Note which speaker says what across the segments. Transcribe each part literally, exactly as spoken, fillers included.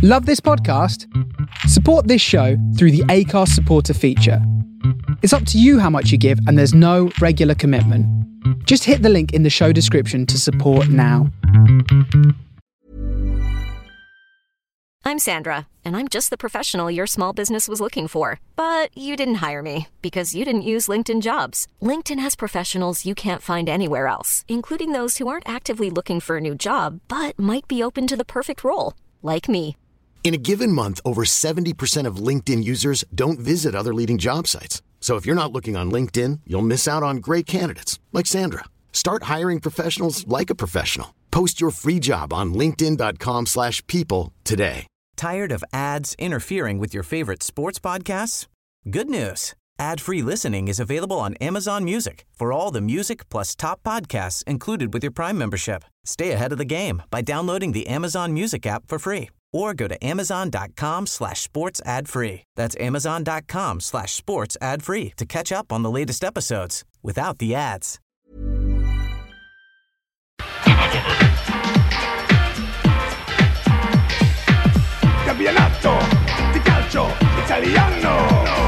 Speaker 1: Love this podcast? Support this show through the Acast supporter feature. It's up to you how much you give, and there's no regular commitment. Just hit the link in the show description to support now.
Speaker 2: I'm Sandra, and I'm just the professional your small business was looking for. But you didn't hire me because you didn't use LinkedIn Jobs. LinkedIn has professionals you can't find anywhere else, including those who aren't actively looking for a new job, but might be open to the perfect role, like me.
Speaker 3: In a given month, over seventy percent of LinkedIn users don't visit other leading job sites. So if you're not looking on LinkedIn, you'll miss out on great candidates like Sandra. Start hiring professionals like a professional. Post your free job on linkedin.com slash people today.
Speaker 4: Tired of ads interfering with your favorite sports podcasts? Good news. Ad-free listening is available on Amazon Music for all the music plus top podcasts included with your Prime membership. Stay ahead of the game by downloading the Amazon Music app for free or go to amazon.com slash sports ad free. That's amazon.com slash sports ad free to catch up on the latest episodes without the ads.
Speaker 5: Campionato di calcio italiano.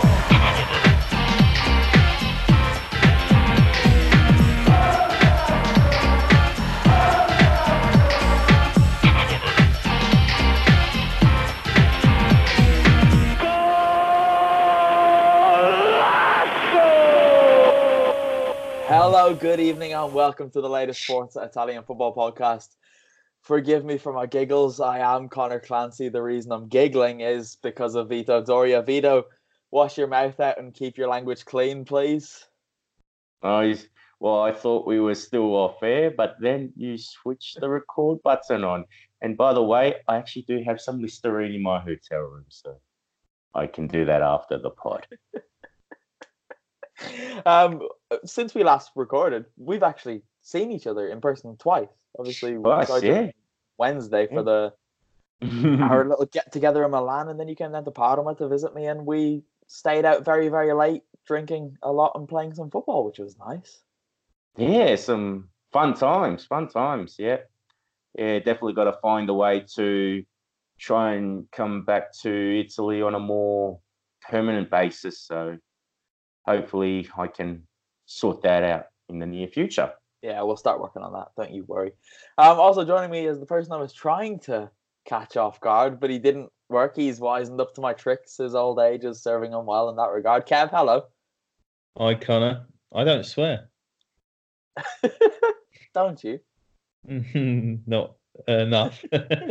Speaker 6: Hello, good evening, and welcome to the latest Sports Italian Football Podcast. Forgive me for my giggles. I am Connor Clancy. The reason I'm giggling is because of Vito Doria. Vito, wash your mouth out and keep your language clean, please.
Speaker 7: Oh, well, I thought we were still off air, but then you switched the record button on. And by the way, I actually do have some Listerine in my hotel room, so I can do that after the pod.
Speaker 6: um, since we last recorded, we've actually seen each other in person twice. Obviously, we
Speaker 7: Twice,
Speaker 6: started
Speaker 7: yeah.
Speaker 6: Wednesday for the our little get together in Milan, and then you came down to Parma to visit me, and we stayed out very, very late, drinking a lot and playing some football, which was nice.
Speaker 7: Yeah, some fun times, fun times. Yeah, yeah, definitely got to find a way to try and come back to Italy on a more permanent basis. So hopefully, I can sort that out in the near future.
Speaker 6: Yeah, we'll start working on that. Don't you worry. Um, also joining me is the person I was trying to catch off guard, but he didn't work. He's wisened up to my tricks. His old age is serving him well in that regard. Kev, hello.
Speaker 8: Hi, Connor. I don't swear.
Speaker 6: Don't you?
Speaker 8: Not enough.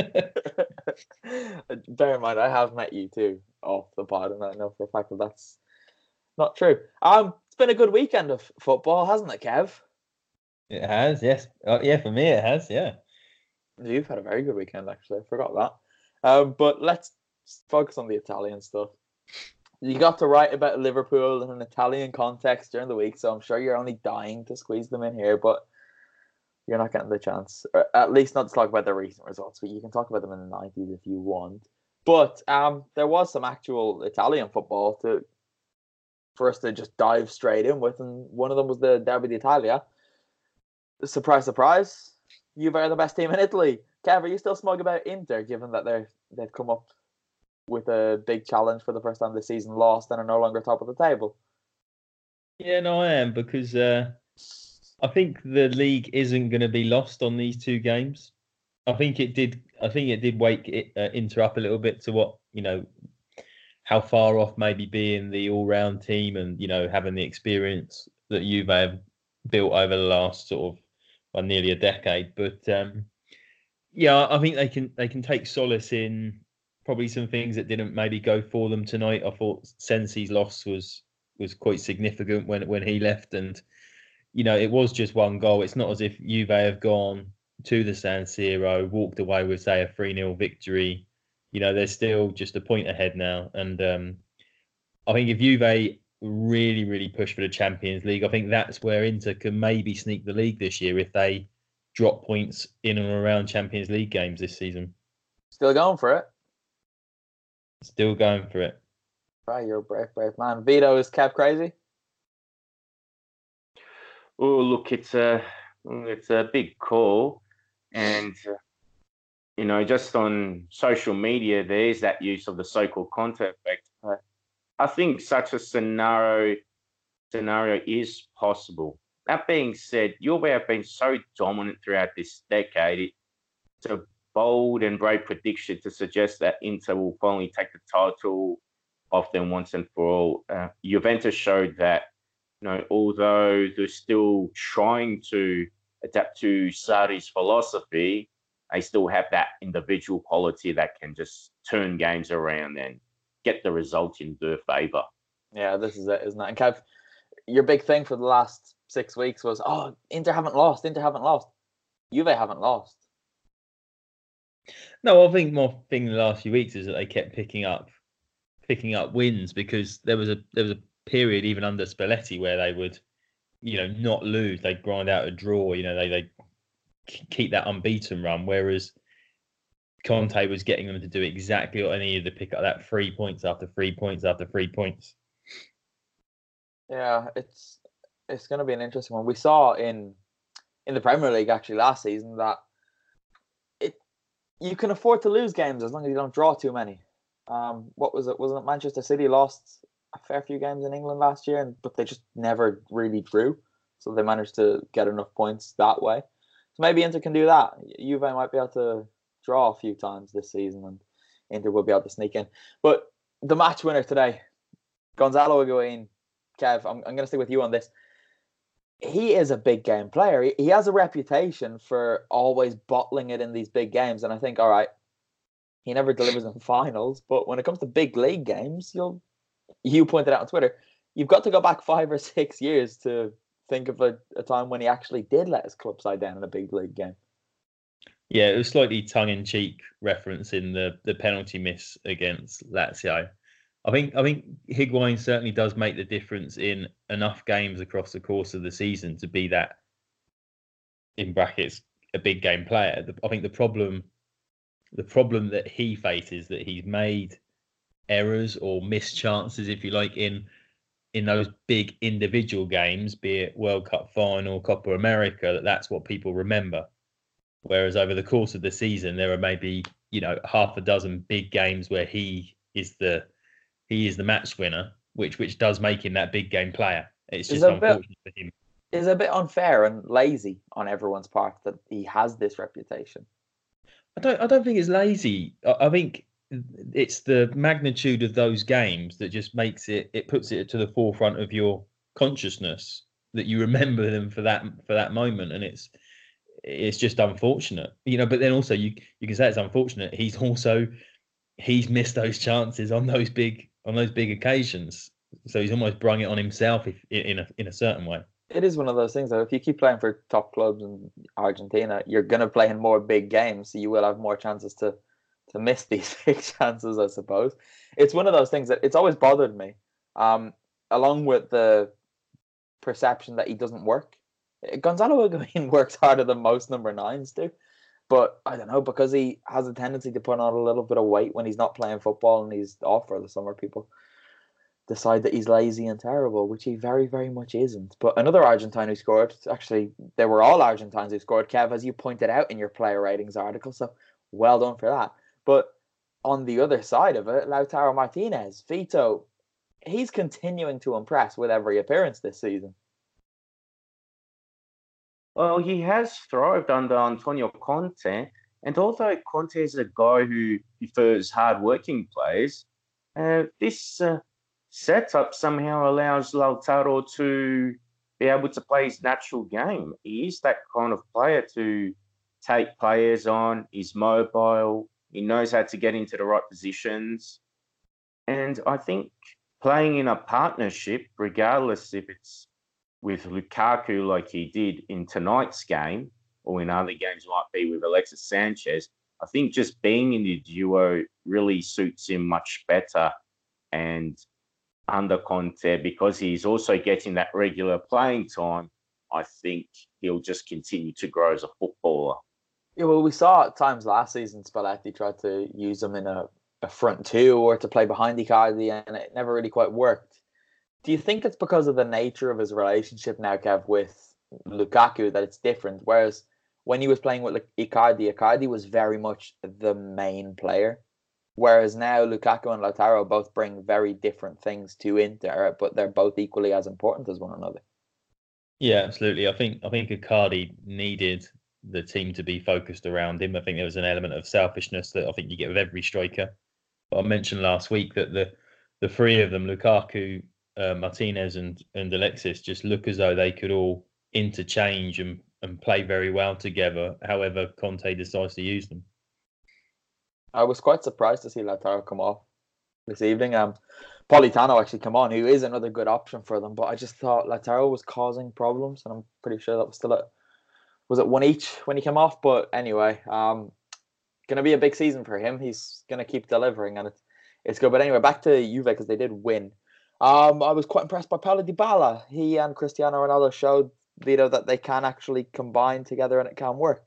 Speaker 6: Bear in mind, I have met you too off the pod, and I know for a fact that that's not true. Um, it's been a good weekend of football, hasn't it, Kev?
Speaker 8: It has, yes. Uh, yeah, for me it has, yeah.
Speaker 6: You've had a very good weekend, actually. I forgot that. Um, but let's focus on the Italian stuff. You got to write about Liverpool in an Italian context during the week, so I'm sure you're only dying to squeeze them in here, but you're not getting the chance. Or at least not to talk about the recent results, but you can talk about them in the nineties if you want. But um, there was some actual Italian football to for us to just dive straight in with, and one of them was the Derby d'Italia. Surprise, surprise. Juve are the best team in Italy. Kev, are you still smug about Inter, given that they're, they've come up with a big challenge for the first time this season, lost, and are no longer top of the table?
Speaker 8: Yeah, no, I am, because uh, I think the league isn't going to be lost on these two games. I think it did I think it did wake it, uh, Inter up a little bit to what, you know, how far off maybe being the all-round team and, you know, having the experience that Juve have built over the last sort of well, nearly a decade. But um, yeah, I think they can they can take solace in probably some things that didn't maybe go for them tonight. I thought Sensi's loss was was quite significant when when he left, and you know it was just one goal. It's not as if Juve have gone to the San Siro, walked away with say a three nil victory. You know they're still just a point ahead now, and um, I think if Juve really, really push for the Champions League, I think that's where Inter can maybe sneak the league this year if they drop points in and around Champions League games this season.
Speaker 6: Still going for it?
Speaker 8: Still going for it.
Speaker 6: Right, you're a brave, brave man. Vito, is Kev crazy?
Speaker 7: Oh, look, it's a it's a big call, and uh, you know, just on social media, there's that use of the so-called content effect. I think such a scenario scenario is possible. That being said, Juve have been so dominant throughout this decade. It's a bold and brave prediction to suggest that Inter will finally take the title off them once and for all. Uh, Juventus showed that, you know, although they're still trying to adapt to Sarri's philosophy, they still have that individual quality that can just turn games around and get the result in their favour.
Speaker 6: Yeah, this is it, isn't it? And Kev, your big thing for the last six weeks was, oh, Inter haven't lost, Inter haven't lost. Juve haven't lost.
Speaker 8: No, I think my thing the last few weeks is that they kept picking up picking up wins, because there was a there was a period even under Spalletti where they would, you know, not lose. They'd grind out a draw, you know, they they keep that unbeaten run, whereas Conte was getting them to do exactly what they needed to pick up that three points after three points after three points.
Speaker 6: Yeah, it's it's going to be an interesting one. We saw in in the Premier League actually last season that it you can afford to lose games as long as you don't draw too many. Um, what was it? Wasn't it Manchester City lost a fair few games in England last year, and but they just never really drew, so they managed to get enough points that way. So maybe Inter can do that. Juve might be able to draw a few times this season, and Inter will be able to sneak in. But the match winner today, Gonzalo Higuain. Kev, I'm, I'm going to stay with you on this. He is a big game player. He, he has a reputation for always bottling it in these big games. And I think, all right, he never delivers in finals. But when it comes to big league games, you'll you pointed out on Twitter, you've got to go back five or six years to think of a, a time when he actually did let his club side down in a big league game.
Speaker 8: Yeah, it was slightly tongue-in-cheek reference in the, the penalty miss against Lazio. I think I think Higuain certainly does make the difference in enough games across the course of the season to be that, in brackets, a big game player. I think the problem, the problem that he faces, that he's made errors or missed chances, if you like, in in those big individual games, be it World Cup final, Copa America, that that's what people remember. Whereas over the course of the season, there are maybe, you know, half a dozen big games where he is the He is the match winner, which which does make him that big game player. It's just unfortunate for him.
Speaker 6: It's a bit unfair and lazy on everyone's part that he has this reputation.
Speaker 8: I don't. I don't think it's lazy. I, I think it's the magnitude of those games that just makes it. It puts it to the forefront of your consciousness that you remember them for that for that moment, and it's it's just unfortunate, you know. But then also you you can say it's unfortunate. He's also he's missed those chances on those big. on those big occasions. So he's almost brought it on himself if, in a in a certain way.
Speaker 6: It is one of those things that if you keep playing for top clubs in Argentina, you're going to play in more big games, so you will have more chances to, to miss these big chances, I suppose. It's one of those things that it's always bothered me, um, along with the perception that he doesn't work. Gonzalo Higuain works harder than most number nines do. But I don't know, because he has a tendency to put on a little bit of weight when he's not playing football and he's off for the summer, people decide that he's lazy and terrible, which he very, very much isn't. But another Argentine who scored, actually, they were all Argentines who scored, Kev, as you pointed out in your player ratings article, so well done for that. But on the other side of it, Lautaro Martinez, Vito, he's continuing to impress with every appearance this season.
Speaker 7: Well, he has thrived under Antonio Conte, and although Conte is a guy who prefers hard-working players, uh, this uh, setup somehow allows Lautaro to be able to play his natural game. He is that kind of player to take players on. He's mobile. He knows how to get into the right positions. And I think playing in a partnership, regardless if it's with Lukaku like he did in tonight's game, or in other games might be with Alexis Sanchez, I think just being in the duo really suits him much better. And under Conte, because he's also getting that regular playing time, I think he'll just continue to grow as a footballer.
Speaker 6: Yeah, well, we saw at times last season Spalletti tried to use him in a, a front two or to play behind Icardi, and it never really quite worked. Do you think it's because of the nature of his relationship now, Kev, with Lukaku that it's different? Whereas when he was playing with like, Icardi, Icardi was very much the main player. Whereas now Lukaku and Lautaro both bring very different things to Inter, but they're both equally as important as one another.
Speaker 8: Yeah, absolutely. I think I think Icardi needed the team to be focused around him. I think there was an element of selfishness that I think you get with every striker. But I mentioned last week that the the three of them, Lukaku, uh, Martinez, and and Alexis, just look as though they could all interchange and and play very well together. However, Conte decides to use them.
Speaker 6: I was quite surprised to see Lautaro come off this evening. Um, Politano actually come on, who is another good option for them. But I just thought Lautaro was causing problems, and I'm pretty sure that was still at was it one each when he came off. But anyway, um, going to be a big season for him. He's going to keep delivering, and it's it's good. But anyway, back to Juve because they did win. Um, I was quite impressed by Paulo Dybala. He and Cristiano Ronaldo showed Vito that they can actually combine together and it can work.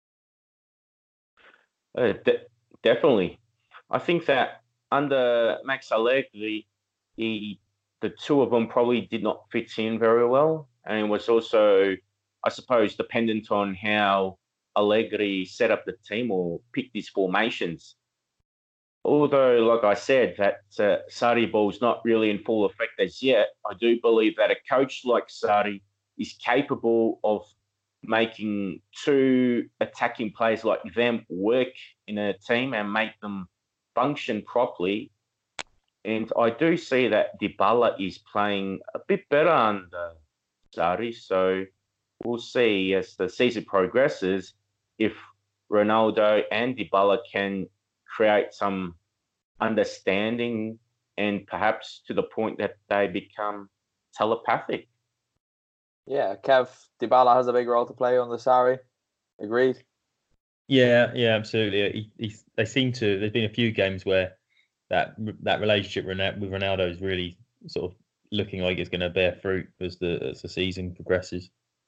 Speaker 7: Uh, de- definitely, I think that under Max Allegri, he, the two of them probably did not fit in very well, and it was also, I suppose, dependent on how Allegri set up the team or picked his formations. Although, like I said, that uh, Sarri ball's not really in full effect as yet, I do believe that a coach like Sarri is capable of making two attacking players like them work in a team and make them function properly. And I do see that Dybala is playing a bit better under Sarri. So we'll see as the season progresses if Ronaldo and Dybala can create some understanding and perhaps to the point that they become telepathic.
Speaker 6: Yeah, Kev, Dybala has a big role to play under Sarri. Agreed?
Speaker 8: Yeah, yeah, absolutely. He, he, they seem to. There's been a few games where that that relationship with Ronaldo is really sort of looking like it's going to bear fruit as the as the season progresses.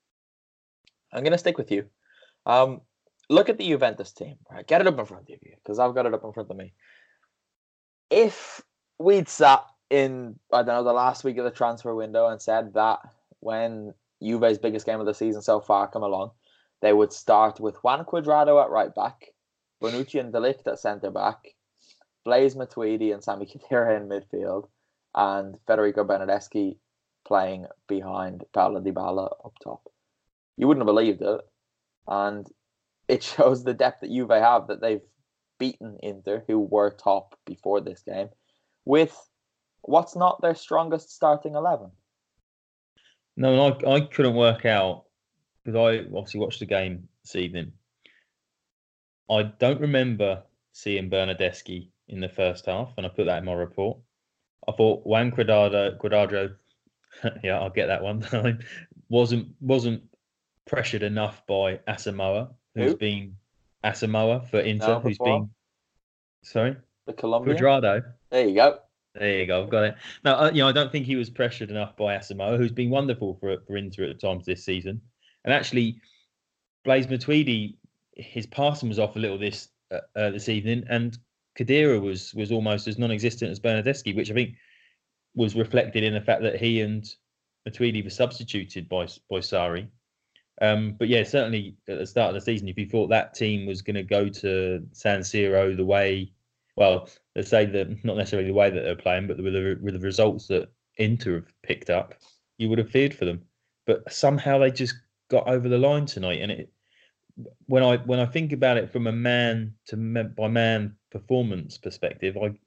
Speaker 6: I'm going to stick with you. Um, look at the Juventus team. Right, get it up in front of you because I've got it up in front of me. If we'd sat in, I don't know, the last week of the transfer window and said that when Juve's biggest game of the season so far come along, they would start with Juan Cuadrado at right back, Bonucci and De Ligt at centre back, Blaise Matuidi and Sami Khedira in midfield, and Federico Bernardeschi playing behind Paulo Dybala up top. You wouldn't have believed it. And it shows the depth that Juve have, that they've beaten Inter, who were top before this game, with what's not their strongest starting eleven.
Speaker 8: No, I, I couldn't work out, because I obviously watched the game this evening. I don't remember seeing Bernardeschi in the first half, and I put that in my report. I thought Juan Cuadrado, Cuadrado yeah, I'll get that one time, wasn't wasn't pressured enough by Asamoah, who's Who? been Asamoah for Inter, no, who's been sorry,
Speaker 6: the Colombian
Speaker 8: Cuadrado.
Speaker 6: There you go.
Speaker 8: There you go. I've got it. No, uh, you know, I don't think he was pressured enough by Asamoah, who's been wonderful for for Inter at times this season. And actually, Blaise Matuidi, his passing was off a little this uh, uh, this evening, and Khedira was was almost as non-existent as Bernardeschi, which I think was reflected in the fact that he and Matuidi were substituted by by Sarri. Um, but yeah, certainly at the start of the season, if you thought that team was going to go to San Siro the way, well, let's say that not necessarily the way that they're playing, but with the, with the results that Inter have picked up, you would have feared for them. But somehow they just got over the line tonight. And it, when I when I think about it from a man to man, by man performance perspective, I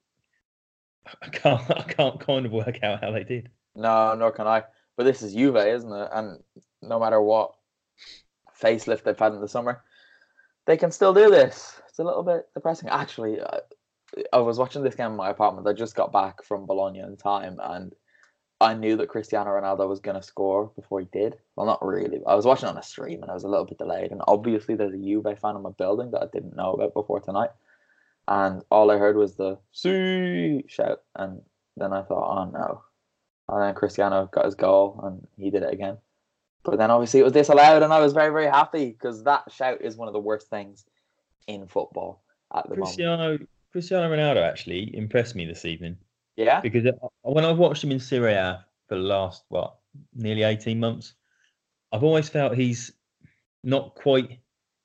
Speaker 8: I can't I can't kind of work out how they did.
Speaker 6: No, nor can I. But this is Juve, isn't it? And no matter what facelift they've had in the summer, they can still do this. It's a little bit depressing. Actually, I, I was watching this game in my apartment. I just got back from Bologna in time, and I knew that Cristiano Ronaldo was going to score before he did. Well, not really. I was watching on a stream, and I was a little bit delayed. And obviously, there's a Juve fan in my building that I didn't know about before tonight. And all I heard was the "See" shout, and then I thought, oh no. And then Cristiano got his goal, and he did it again. But then obviously it was disallowed, and I was very, very happy because that shout is one of the worst things in football at the
Speaker 8: Cristiano,
Speaker 6: moment.
Speaker 8: Cristiano Ronaldo actually impressed me this evening.
Speaker 6: Yeah?
Speaker 8: Because when I've watched him in Serie A for the last, what, nearly eighteen months, I've always felt he's not quite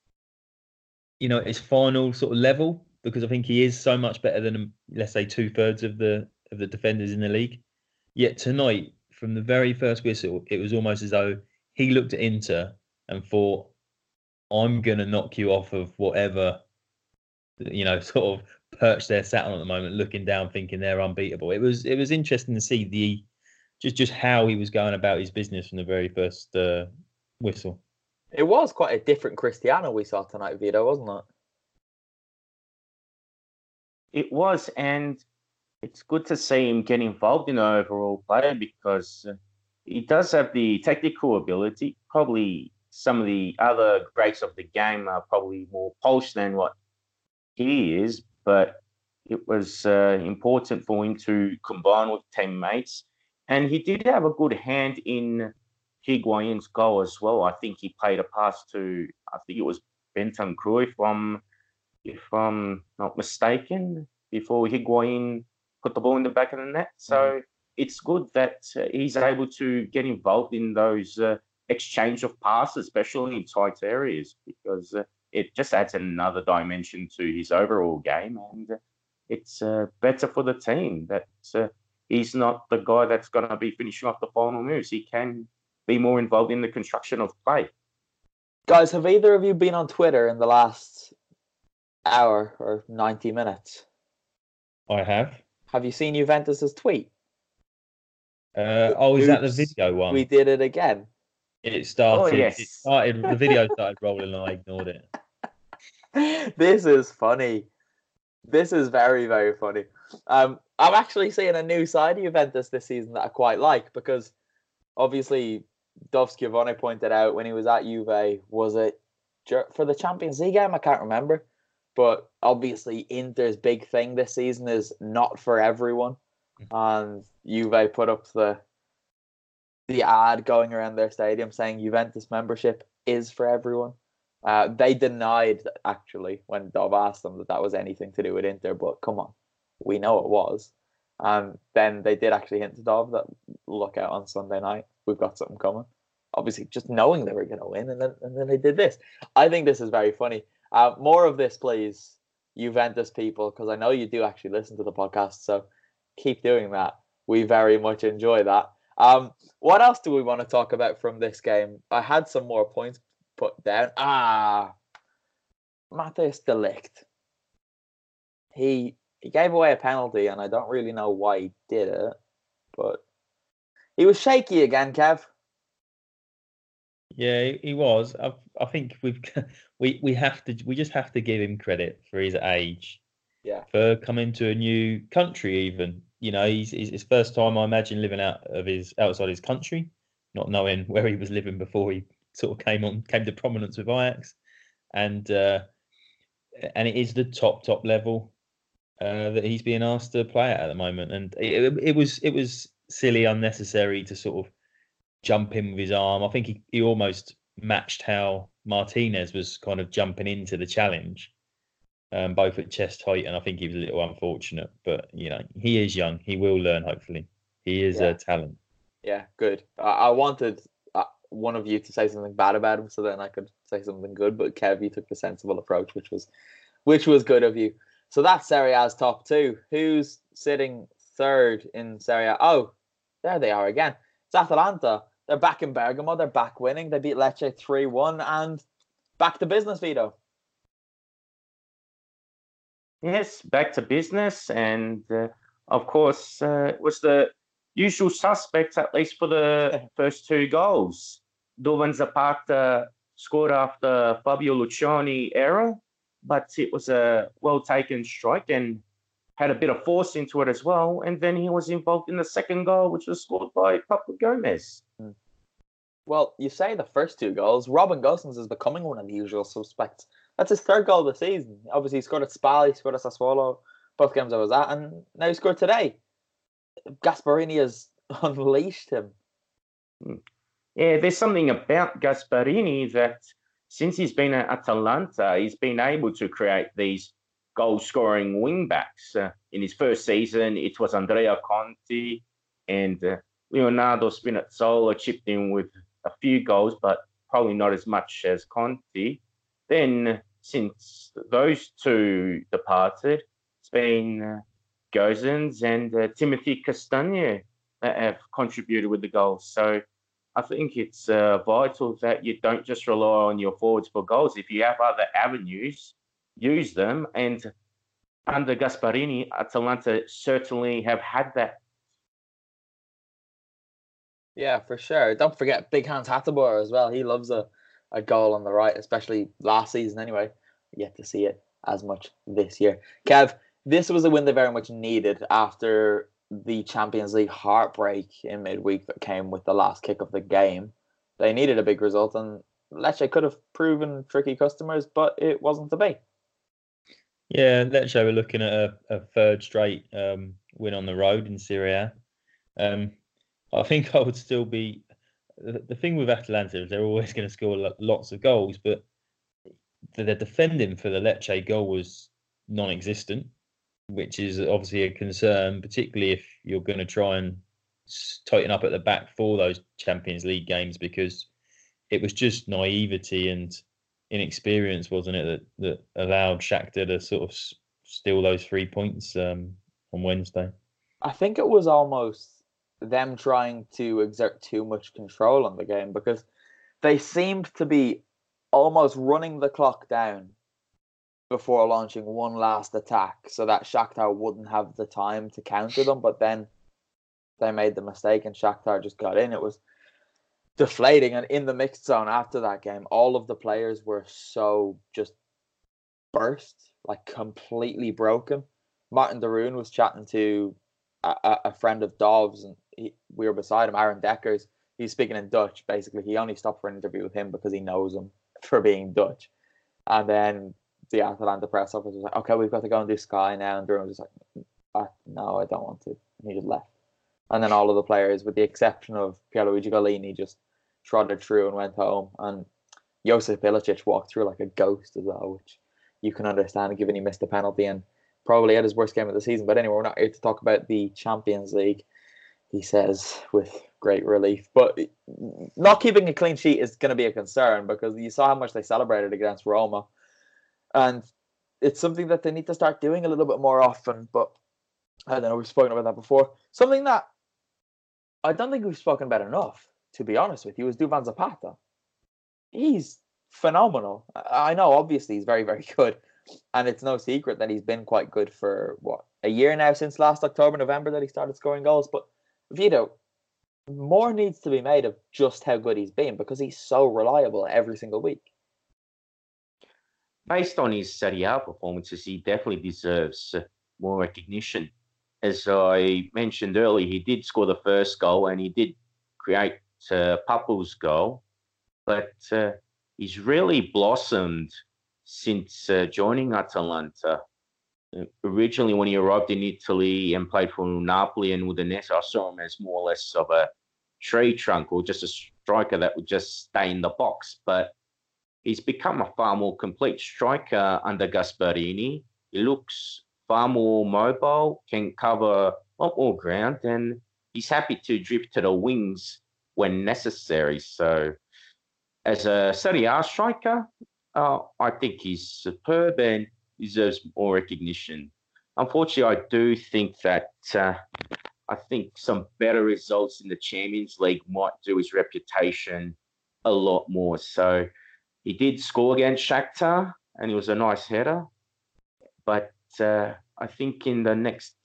Speaker 8: you know, his final sort of level, because I think he is so much better than, let's say, two thirds of the of the defenders in the league. Yet tonight, from the very first whistle, it was almost as though he looked at Inter and thought, I'm going to knock you off of whatever, you know, sort of perch they're sat on at the moment, looking down, thinking they're unbeatable. It was it was interesting to see the just just how he was going about his business from the very first uh, whistle.
Speaker 6: It was quite a different Cristiano we saw tonight, Vito, wasn't it?
Speaker 7: It was, and it's good to see him get involved in the overall play because he does have the technical ability. Probably some of the other greats of the game are probably more polished than what he is, but it was uh, important for him to combine with teammates. And he did have a good hand in Higuain's goal as well. I think he played a pass to, I think it was Bentancur, if I'm, if I'm not mistaken, before Higuain put the ball in the back of the net. So mm-hmm. it's good that uh, he's able to get involved in those uh, exchange of passes, especially in tight areas, because uh, it just adds another dimension to his overall game. And uh, it's uh, better for the team that uh, he's not the guy that's going to be finishing off the final moves. He can be more involved in the construction of play.
Speaker 6: Guys, have either of you been on Twitter in the last hour or ninety minutes?
Speaker 8: I have.
Speaker 6: Have you seen Juventus's tweet?
Speaker 8: Uh, oh, is Oops, that the video one?
Speaker 6: We did it again.
Speaker 8: It started.
Speaker 7: Oh, yes.
Speaker 8: It started. The video started rolling, and I ignored
Speaker 6: it. This is funny. This is very, very funny. Um, I'm actually seeing a new side of Juventus this season that I quite like because, obviously, Dov Schiavone pointed out when he was at Juve, was it for the Champions League game? I can't remember. But obviously, Inter's big thing this season is not for everyone. And Juve put up the the ad going around their stadium saying Juventus membership is for everyone. Uh, they denied, actually, when Dov asked them that that was anything to do with Inter. But come on, we know it was. And then they did actually hint to Dov that look out on Sunday night. We've got something coming. Obviously, just knowing they were going to win. And then, and then they did this. I think this is very funny. Uh, more of this, please, Juventus people, because I know you do actually listen to the podcast, so keep doing that. We very much enjoy that. Um, what else do we want to talk about from this game? I had some more points put down. Ah, Matthijs de Ligt. He, he gave away a penalty, and I don't really know why he did it, but he was shaky again, Kev.
Speaker 8: Yeah, he was. I, I think we've we we have to we just have to give him credit for his age.
Speaker 6: Yeah.
Speaker 8: For coming to a new country, even you know, he's, he's his first time, I imagine, living out of his outside his country, not knowing where he was living before he sort of came on came to prominence with Ajax, and uh, and it is the top top level uh, that he's being asked to play at at the moment, and it, it was it was silly, unnecessary to sort of jump in with his arm. I think he, he almost matched how Martinez was kind of jumping into the challenge, um, both at chest height, and I think he was a little unfortunate. But, you know, he is young. He will learn, hopefully. He is yeah. a talent.
Speaker 6: Yeah, good. I, I wanted uh, one of you to say something bad about him so then I could say something good, but Kev, you took the sensible approach, which was which was good of you. So that's Serie A's top two. Who's sitting third in Serie A? Oh, there they are again. It's Atalanta. They're back in Bergamo. They're back winning. They beat Lecce three one and back to business, Vito.
Speaker 7: Yes, back to business. And, uh, of course, uh, it was the usual suspects, at least for the first two goals. Duvan Zapata scored after Fabio Luciani error, but it was a well-taken strike and had a bit of force into it as well. And then he was involved in the second goal, which was scored by Papu Gomez.
Speaker 6: Well, you say the first two goals. Robin Gosens is becoming one of the usual suspects. That's his third goal of the season. Obviously, he scored at Spal, he scored at Sassuolo, both games I was at, and now he scored today. Gasparini has unleashed him.
Speaker 7: Yeah, there's something about Gasparini that since he's been at Atalanta, he's been able to create these goal-scoring wing-backs. Uh, in his first season, it was Andrea Conti, and uh, Leonardo Spinazzola chipped in with a few goals, but probably not as much as Conti. Then since those two departed, it's been uh, Gozens and uh, Timothy Castagne that have contributed with the goals. So I think it's uh, vital that you don't just rely on your forwards for goals. If you have other avenues, use them. And under Gasparini, Atalanta certainly have had that.
Speaker 6: Yeah, for sure. Don't forget Big Hans Hateboer as well. He loves a, a goal on the right, especially last season anyway. Yet to see it as much this year. Kev, this was a win they very much needed after the Champions League heartbreak in midweek that came with the last kick of the game. They needed a big result, and Lecce could have proven tricky customers, but it wasn't to be.
Speaker 8: Yeah, Lecce were looking at a, a third straight um, win on the road in Serie A. Um, I think I would still be... The, the thing with Atalanta is they're always going to score lots of goals, but the defending for the Lecce goal was non-existent, which is obviously a concern, particularly if you're going to try and tighten up at the back for those Champions League games, because it was just naivety and inexperience, wasn't it, that, that allowed Shakhtar to sort of steal those three points um, on Wednesday.
Speaker 6: I think it was almost them trying to exert too much control on the game, because they seemed to be almost running the clock down before launching one last attack so that Shakhtar wouldn't have the time to counter them. But then they made the mistake and Shakhtar just got in. It was deflating. And in the mixed zone after that game, all of the players were so just burst, like completely broken. Martin de Roon was chatting to a, a friend of Dov's, and he, we were beside him, Aaron Deckers. He's speaking in Dutch, basically. He only stopped for an interview with him because he knows him for being Dutch. And then the Atalanta press officer was like, okay, we've got to go and do Sky now. And Durham was just like, ah, no, I don't want to. And he just left. And then all of the players, with the exception of Pierluigi Golini, just trotted through and went home. And Josip Ilicic walked through like a ghost as well, which you can understand given he missed a penalty and probably had his worst game of the season. But anyway, we're not here to talk about the Champions League, he says with great relief. But not keeping a clean sheet is going to be a concern, because you saw how much they celebrated against Roma. And it's something that they need to start doing a little bit more often. But I don't know, we've spoken about that before. Something that I don't think we've spoken about enough, to be honest with you, is Duvan Zapata. He's phenomenal. I know, obviously, he's very, very good. And it's no secret that he's been quite good for, what, a year now, since last October, November, that he started scoring goals. But Vito, more needs to be made of just how good he's been, because he's so reliable every single week.
Speaker 7: Based on his Serie A performances, he definitely deserves more recognition. As I mentioned earlier, he did score the first goal and he did create uh, Papu's goal, but uh, he's really blossomed since uh, joining Atalanta. Uh, originally, when he arrived in Italy and played for Napoli and Udinese, I saw him as more or less of a tree trunk or just a striker that would just stay in the box. But he's become a far more complete striker under Gasparini. He looks far more mobile, can cover a lot more ground, and he's happy to drift to the wings when necessary. So as a Serie A striker, uh, I think he's superb and deserves more recognition. Unfortunately, I do think that uh, I think some better results in the Champions League might do his reputation a lot more. So he did score against Shakhtar, and he was a nice header. But uh, I think in the next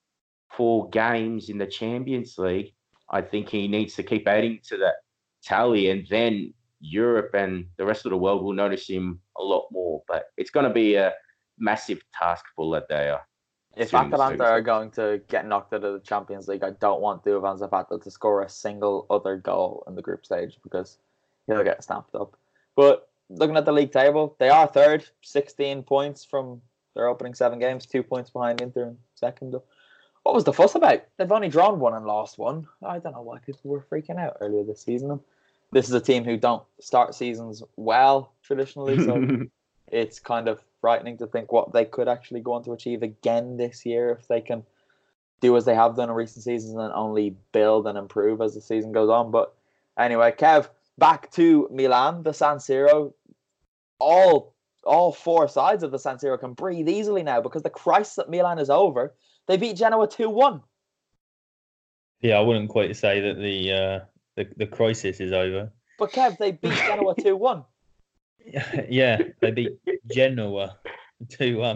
Speaker 7: four games in the Champions League, I think he needs to keep adding to that tally, and then Europe and the rest of the world will notice him a lot more. But it's going to be a massive task for Ladea.
Speaker 6: If Atalanta are going to get knocked out of the Champions League, I don't want Duvan Zapata to score a single other goal in the group stage, because he'll get snapped up. But looking at the league table, they are third, sixteen points from their opening seven games, two points behind Inter in second. What was the fuss about? They've only drawn one and lost one. I don't know why people were freaking out earlier this season. This is a team who don't start seasons well traditionally, so it's kind of frightening to think what they could actually go on to achieve again this year if they can do as they have done in recent seasons and only build and improve as the season goes on. But anyway, Kev, back to Milan, the San Siro. All all four sides of the San Siro can breathe easily now because the crisis at Milan is over. They beat Genoa two one.
Speaker 8: Yeah, I wouldn't quite say that the uh, the, the crisis is over.
Speaker 6: But Kev, they beat Genoa two one.
Speaker 8: Yeah, they beat Genoa two one.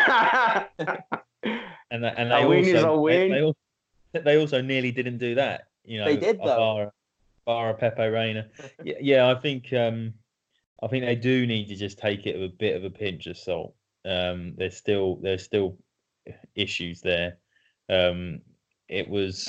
Speaker 8: And that, and they
Speaker 7: a win
Speaker 8: also,
Speaker 7: is a win.
Speaker 8: They, they, also, they also nearly didn't do that. You know,
Speaker 6: They did, though.
Speaker 8: Bar, bar Pepe Reina. Yeah, yeah, I think um, I think they do need to just take it with a bit of a pinch of salt. Um, there's still there's still issues there. Um, it was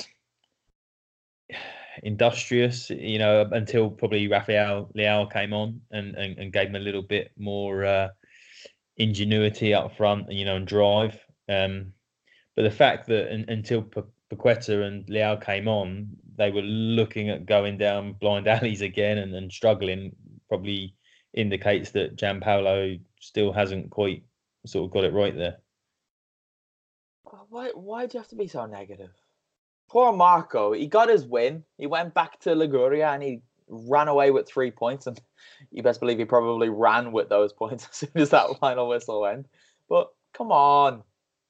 Speaker 8: industrious, you know, until probably Rafael Leao came on and, and, and gave them a little bit more uh, ingenuity up front, you know, and drive. Um, but the fact that un, until P- Paqueta and Leao came on, they were looking at going down blind alleys again and, and struggling, probably indicates that Gianpaolo still hasn't quite sort of got it right there.
Speaker 6: Why, why do you have to be so negative? Poor Marco, he got his win. He went back to Liguria and he ran away with three points. And you best believe he probably ran with those points as soon as that final whistle went. But come on.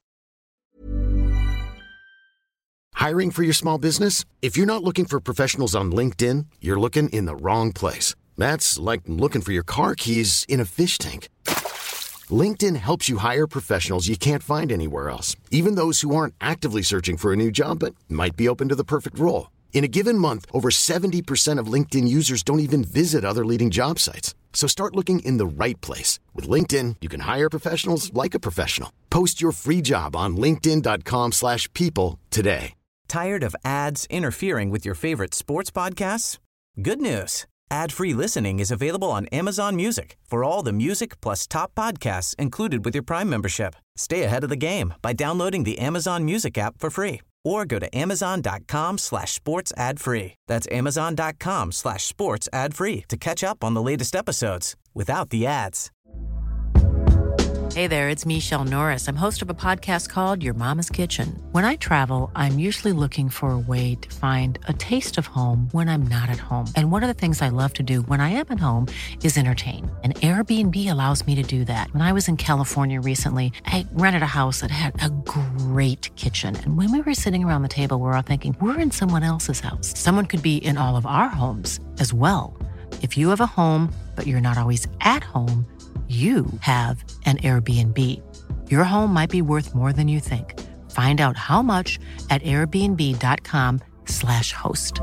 Speaker 3: Hiring for your small business? If you're not looking for professionals on LinkedIn, you're looking in the wrong place. That's like looking for your car keys in a fish tank. LinkedIn helps you hire professionals you can't find anywhere else, even those who aren't actively searching for a new job but might be open to the perfect role. In a given month, over seventy percent of LinkedIn users don't even visit other leading job sites. So start looking in the right place. With LinkedIn, you can hire professionals like a professional. Post your free job on linkedin.com slash people today.
Speaker 4: Tired of ads interfering with your favorite sports podcasts? Good news. Ad-free listening is available on Amazon Music for all the music plus top podcasts included with your Prime membership. Stay ahead of the game by downloading the Amazon Music app for free or go to amazon.com slash sports ad free. That's amazon.com slash sports ad free to catch up on the latest episodes without the ads.
Speaker 9: Hey there, it's Michelle Norris. I'm host of a podcast called Your Mama's Kitchen. When I travel, I'm usually looking for a way to find a taste of home when I'm not at home. And one of the things I love to do when I am at home is entertain. And Airbnb allows me to do that. When I was in California recently, I rented a house that had a great kitchen. And when we were sitting around the table, we were all thinking, we're in someone else's house. Someone could be in all of our homes as well. If you have a home, but you're not always at home, you have an Airbnb. Your home might be worth more than you think. Find out how much at airbnb.com slash host.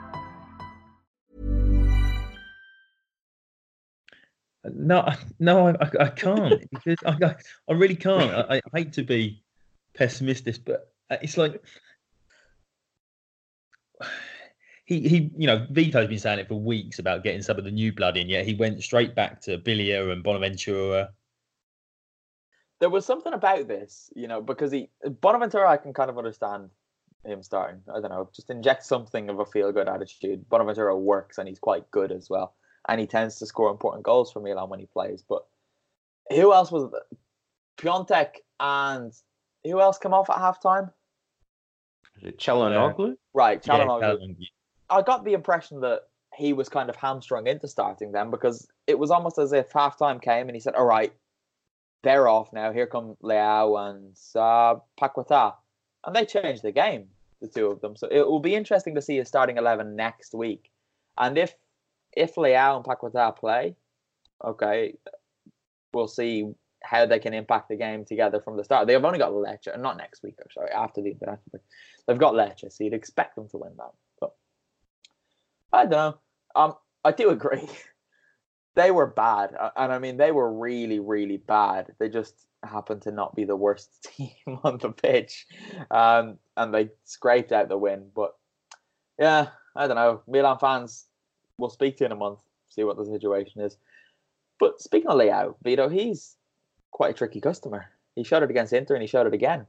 Speaker 8: No, no, I, I can't because I, I really can't. I, I hate to be pessimistic, but it's like he, he, you know, Vito's been saying it for weeks about getting some of the new blood in. Yet he went straight back to Bilia and Bonaventura.
Speaker 6: There was something about this, you know, because he Bonaventura, I can kind of understand him starting. I don't know, just inject something of a feel-good attitude. Bonaventura works and he's quite good as well, and he tends to score important goals for Milan when he plays. But who else was it? Piontek and who else come off at halftime?
Speaker 7: Çalhanoğlu?
Speaker 6: Right, Çalhanoğlu.
Speaker 8: Yeah, Çalhanoğlu.
Speaker 6: I got the impression that he was kind of hamstrung into starting them because it was almost as if halftime came and he said, all right, they're off now. Here come Leao and uh, Paqueta. And they changed the game, the two of them. So it will be interesting to see his starting eleven next week. And if if Leao and Paqueta play, okay, we'll see how they can impact the game together from the start. They've only got Lecce, not next week, or sorry, after the international break. They've got Lecce, so you'd expect them to win that. But I don't know. Um, I do agree. They were bad, and I mean they were really, really bad. They just happened to not be the worst team on the pitch, um, and they scraped out the win. But yeah, I don't know. Milan fans, we'll speak to you in a month, see what the situation is. But speaking of Leao, Vito, he's quite a tricky customer. He showed it against Inter, and he showed it again.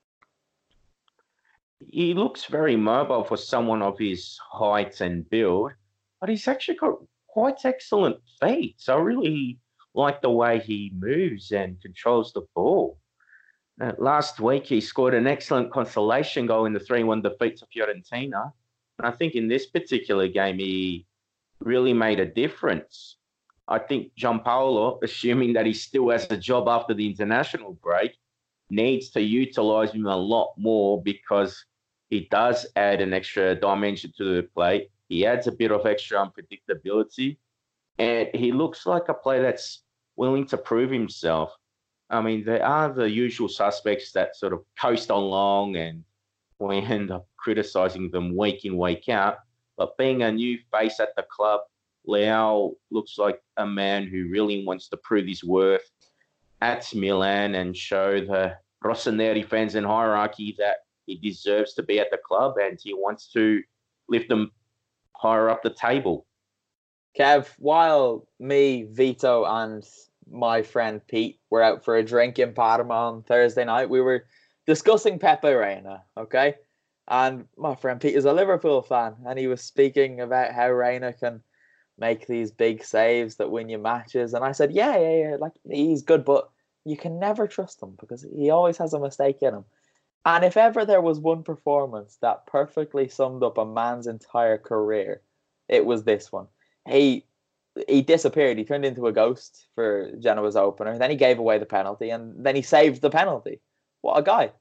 Speaker 7: He looks very mobile for someone of his height and build, but he's actually got quite excellent feet. So I really like the way he moves and controls the ball. Uh, last week, he scored an excellent consolation goal in the three one defeat to Fiorentina. And I think in this particular game, he really made a difference. I think Gianpaolo, assuming that he still has a job after the international break, needs to utilize him a lot more because he does add an extra dimension to the play. He adds a bit of extra unpredictability, and he looks like a player that's willing to prove himself. I mean, there are the usual suspects that sort of coast along and we end up criticizing them week in, week out. But being a new face at the club, Leao looks like a man who really wants to prove his worth at Milan and show the Rossoneri fans and hierarchy that he deserves to be at the club and he wants to lift them higher up the table.
Speaker 6: Kev, while me, Vito, and my friend Pete were out for a drink in Parma on Thursday night, we were discussing Pepe Reina, okay? And my friend Pete is a Liverpool fan, and he was speaking about how Reina can make these big saves that win you matches. And I said, yeah, yeah, yeah, like he's good, but you can never trust him because he always has a mistake in him. And if ever there was one performance that perfectly summed up a man's entire career, it was this one. He he disappeared. He turned into a ghost for Genoa's opener. Then he gave away the penalty, and then he saved the penalty. What a guy!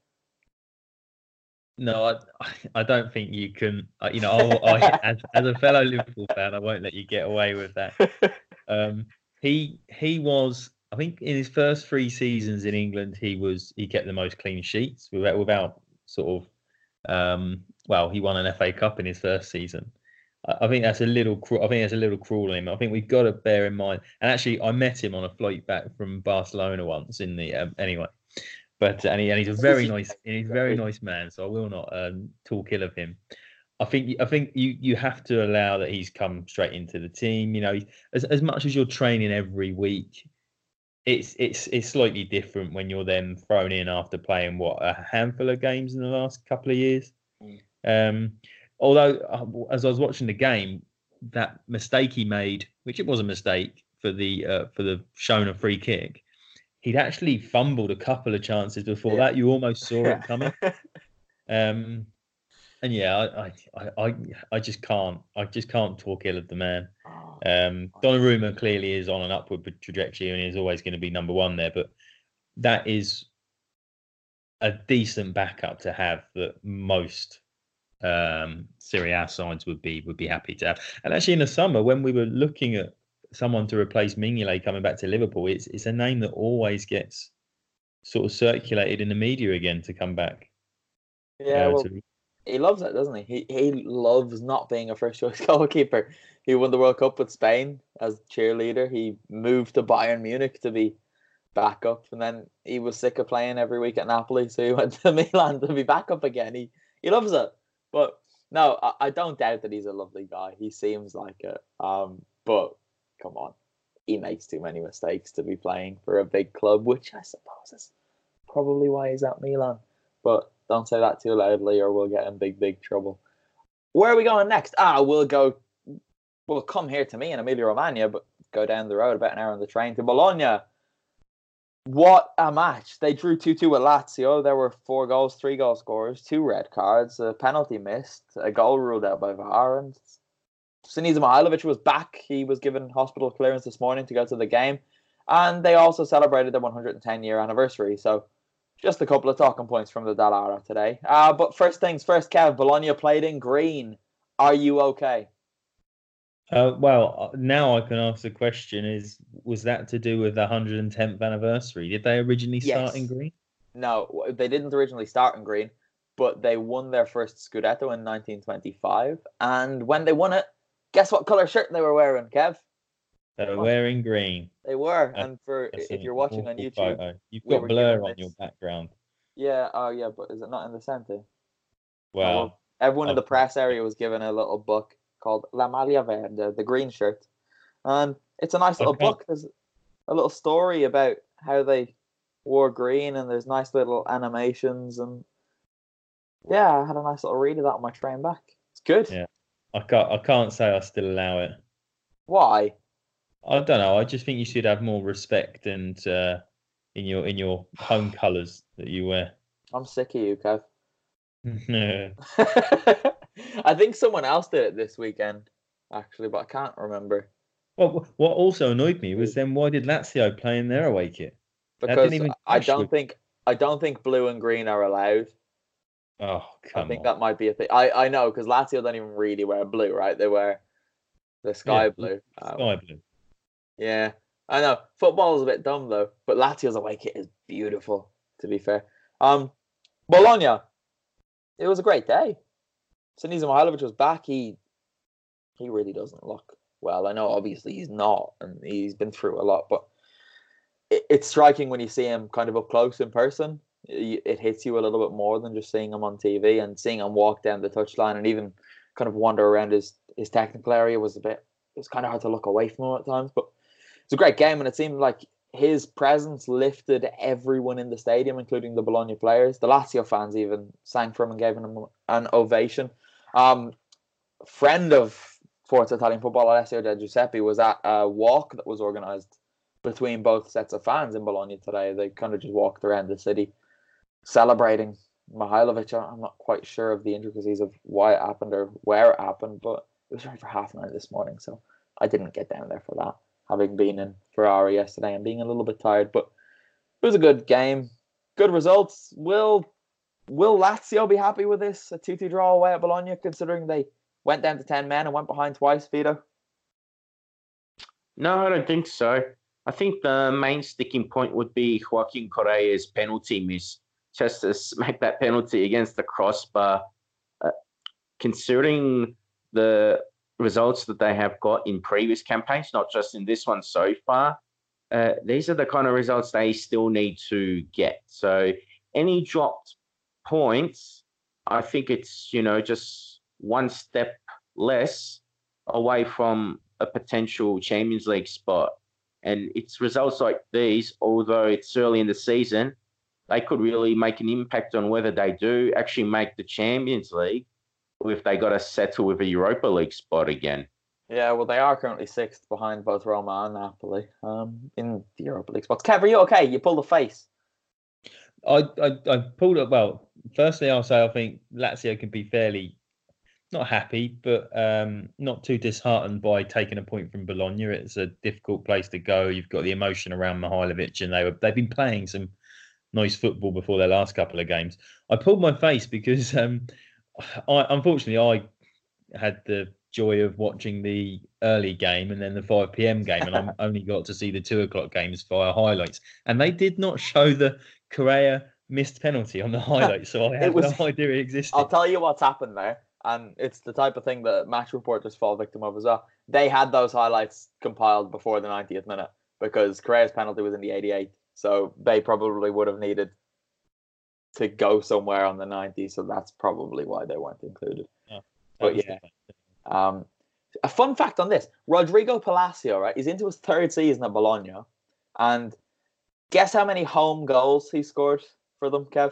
Speaker 8: No, I, I don't think you can. You know, I, I, as as a fellow Liverpool fan, I won't let you get away with that. Um, he he was. I think in his first three seasons in England, he was he kept the most clean sheets without without sort of. Um, well, he won an F A Cup in his first season. I think that's a little. I think that's a little cruel on him. I think we've got to bear in mind. And actually, I met him on a flight back from Barcelona once. In the um, anyway, but and, he, and he's a very nice, he's a very nice man. So I will not um, talk ill of him. I think. I think you you have to allow that he's come straight into the team. You know, as as much as you're training every week, it's it's it's slightly different when you're then thrown in after playing what a handful of games in the last couple of years. Mm. Um. Although, as I was watching the game, that mistake he made, which it was a mistake for the uh, for the shown a free kick, he'd actually fumbled a couple of chances before yeah. that. You almost saw it coming. um, and yeah, I, I I I just can't I just can't talk ill of the man. Um, Donnarumma clearly is on an upward trajectory and is always going to be number one there, but that is a decent backup to have that most. Um, Serie A sides would be would be happy to have. And actually, in the summer, when we were looking at someone to replace Mignolet coming back to Liverpool, it's it's a name that always gets sort of circulated in the media again to come back.
Speaker 6: Yeah, uh, well, to... he loves it, doesn't he? He he loves not being a first choice goalkeeper. He won the World Cup with Spain as cheerleader. He moved to Bayern Munich to be backup, and then he was sick of playing every week at Napoli, so he went to Milan to be backup again. He he loves it. But no, I, I don't doubt that he's a lovely guy. He seems like it. Um, but come on, he makes too many mistakes to be playing for a big club, which I suppose is probably why he's at Milan. But don't say that too loudly, or we'll get in big, big trouble. Where are we going next? Ah, we'll go. We'll come here to me in Emilia Romagna, but go down the road about an hour on the train to Bologna. What a match. They drew two two with Lazio. There were four goals, three goal scorers, two red cards, a penalty missed, a goal ruled out by V A R. And Sinisa Mihailovic was back. He was given hospital clearance this morning to go to the game. And they also celebrated their one hundred ten year anniversary. So just a couple of talking points from the Dallara today. Uh, but first things first, Kev, Bologna played in green. Are you okay?
Speaker 8: Uh, well, now I can ask the question: Is was that to do with the one hundred tenth anniversary? Did they originally start
Speaker 6: yes.
Speaker 8: in green?
Speaker 6: No, they didn't originally start in green, but they won their first Scudetto in nineteen twenty-five. And when they won it, guess what colour shirt they were wearing, Kev?
Speaker 8: They were wearing green.
Speaker 6: They were, and for That's if you're watching on YouTube,
Speaker 8: photo. You've got we blur on this. Your background.
Speaker 6: Yeah, oh yeah, but is it not in the centre?
Speaker 8: Well,
Speaker 6: well everyone in the press area was given a little book called La Maglia Verde, the green shirt. And it's a nice little book. There's a little story about how they wore green, and there's nice little animations. And yeah, I had a nice little read of that on my train back. It's good.
Speaker 8: Yeah, I can't, I can't say I still allow it.
Speaker 6: Why?
Speaker 8: I don't know. I just think you should have more respect and uh, in your in your home colours that you wear.
Speaker 6: I'm sick of you, Kev.
Speaker 8: No.
Speaker 6: I think someone else did it this weekend, actually, but I can't remember.
Speaker 8: Well, what also annoyed me was then why did Lazio play in their away kit?
Speaker 6: Because I don't with... think I don't think blue and green are allowed.
Speaker 8: Oh, come
Speaker 6: I think
Speaker 8: on.
Speaker 6: that might be a thing. I, I know, because Lazio don't even really wear blue, right? They wear the sky
Speaker 8: yeah,
Speaker 6: blue.
Speaker 8: Sky
Speaker 6: um,
Speaker 8: blue.
Speaker 6: Yeah, I know. Football's a bit dumb, though. But Lazio's away kit is beautiful, to be fair. Um, Bologna. It was a great day. Sinisa Mihajlovic was back. He, he really doesn't look well. I know, obviously, he's not, and he's been through a lot. But it, it's striking when you see him kind of up close in person. It hits you a little bit more than just seeing him on T V, and seeing him walk down the touchline and even kind of wander around his, his technical area was a bit, it was kind of hard to look away from him at times, but it's a great game, and it seemed like his presence lifted everyone in the stadium, including the Bologna players. The Lazio fans even sang for him and gave him an ovation. Um, friend of Forza Italian Football, Alessio De Giuseppe, was at a walk that was organised between both sets of fans in Bologna today. They kind of just walked around the city celebrating Mihajlovic. I'm not quite sure of the intricacies of why it happened or where it happened, but it was right for half nine this morning, so I didn't get down there for that, having been in Ferrari yesterday and being a little bit tired. But it was a good game, good results. Will Will Lazio be happy with this? A two two draw away at Bologna, considering they went down to ten men and went behind twice, Vito?
Speaker 7: No, I don't think so. I think the main sticking point would be Joaquin Correa's penalty miss. Just to smack that penalty against the crossbar. Uh, considering the results that they have got in previous campaigns, not just in this one so far, uh, these are the kind of results they still need to get. So any dropped points, I think it's, you know, just one step less away from a potential Champions League spot. And it's results like these, although it's early in the season, they could really make an impact on whether they do actually make the Champions League or if they got to settle with a Europa League spot again.
Speaker 6: Yeah, well, they are currently sixth behind both Roma and Napoli um, in the Europa League spots. Kev, are you okay? You pulled a face.
Speaker 8: I, I, I pulled up. Well, firstly, I'll say I think Lazio can be fairly not happy, but um, not too disheartened by taking a point from Bologna. It's a difficult place to go. You've got the emotion around Mihajlovic, and they were they've been playing some nice football before their last couple of games. I pulled my face because, um, I unfortunately, I had the joy of watching the early game and then the five p.m. game, and I only got to see the two o'clock games via highlights. And they did not show the Correa missed penalty on the highlights, so I had was, no idea it existed.
Speaker 6: I'll tell you what's happened there, and it's the type of thing that match reporters fall victim of as well. They had those highlights compiled before the ninetieth minute because Correa's penalty was in the eighty-eighth. So they probably would have needed to go somewhere on the ninety, so that's probably why they weren't included. Oh, but yeah, um, a fun fact on this: Rodrigo Palacio, right? He's into his third season at Bologna, and guess how many home goals he scored for them, Kev?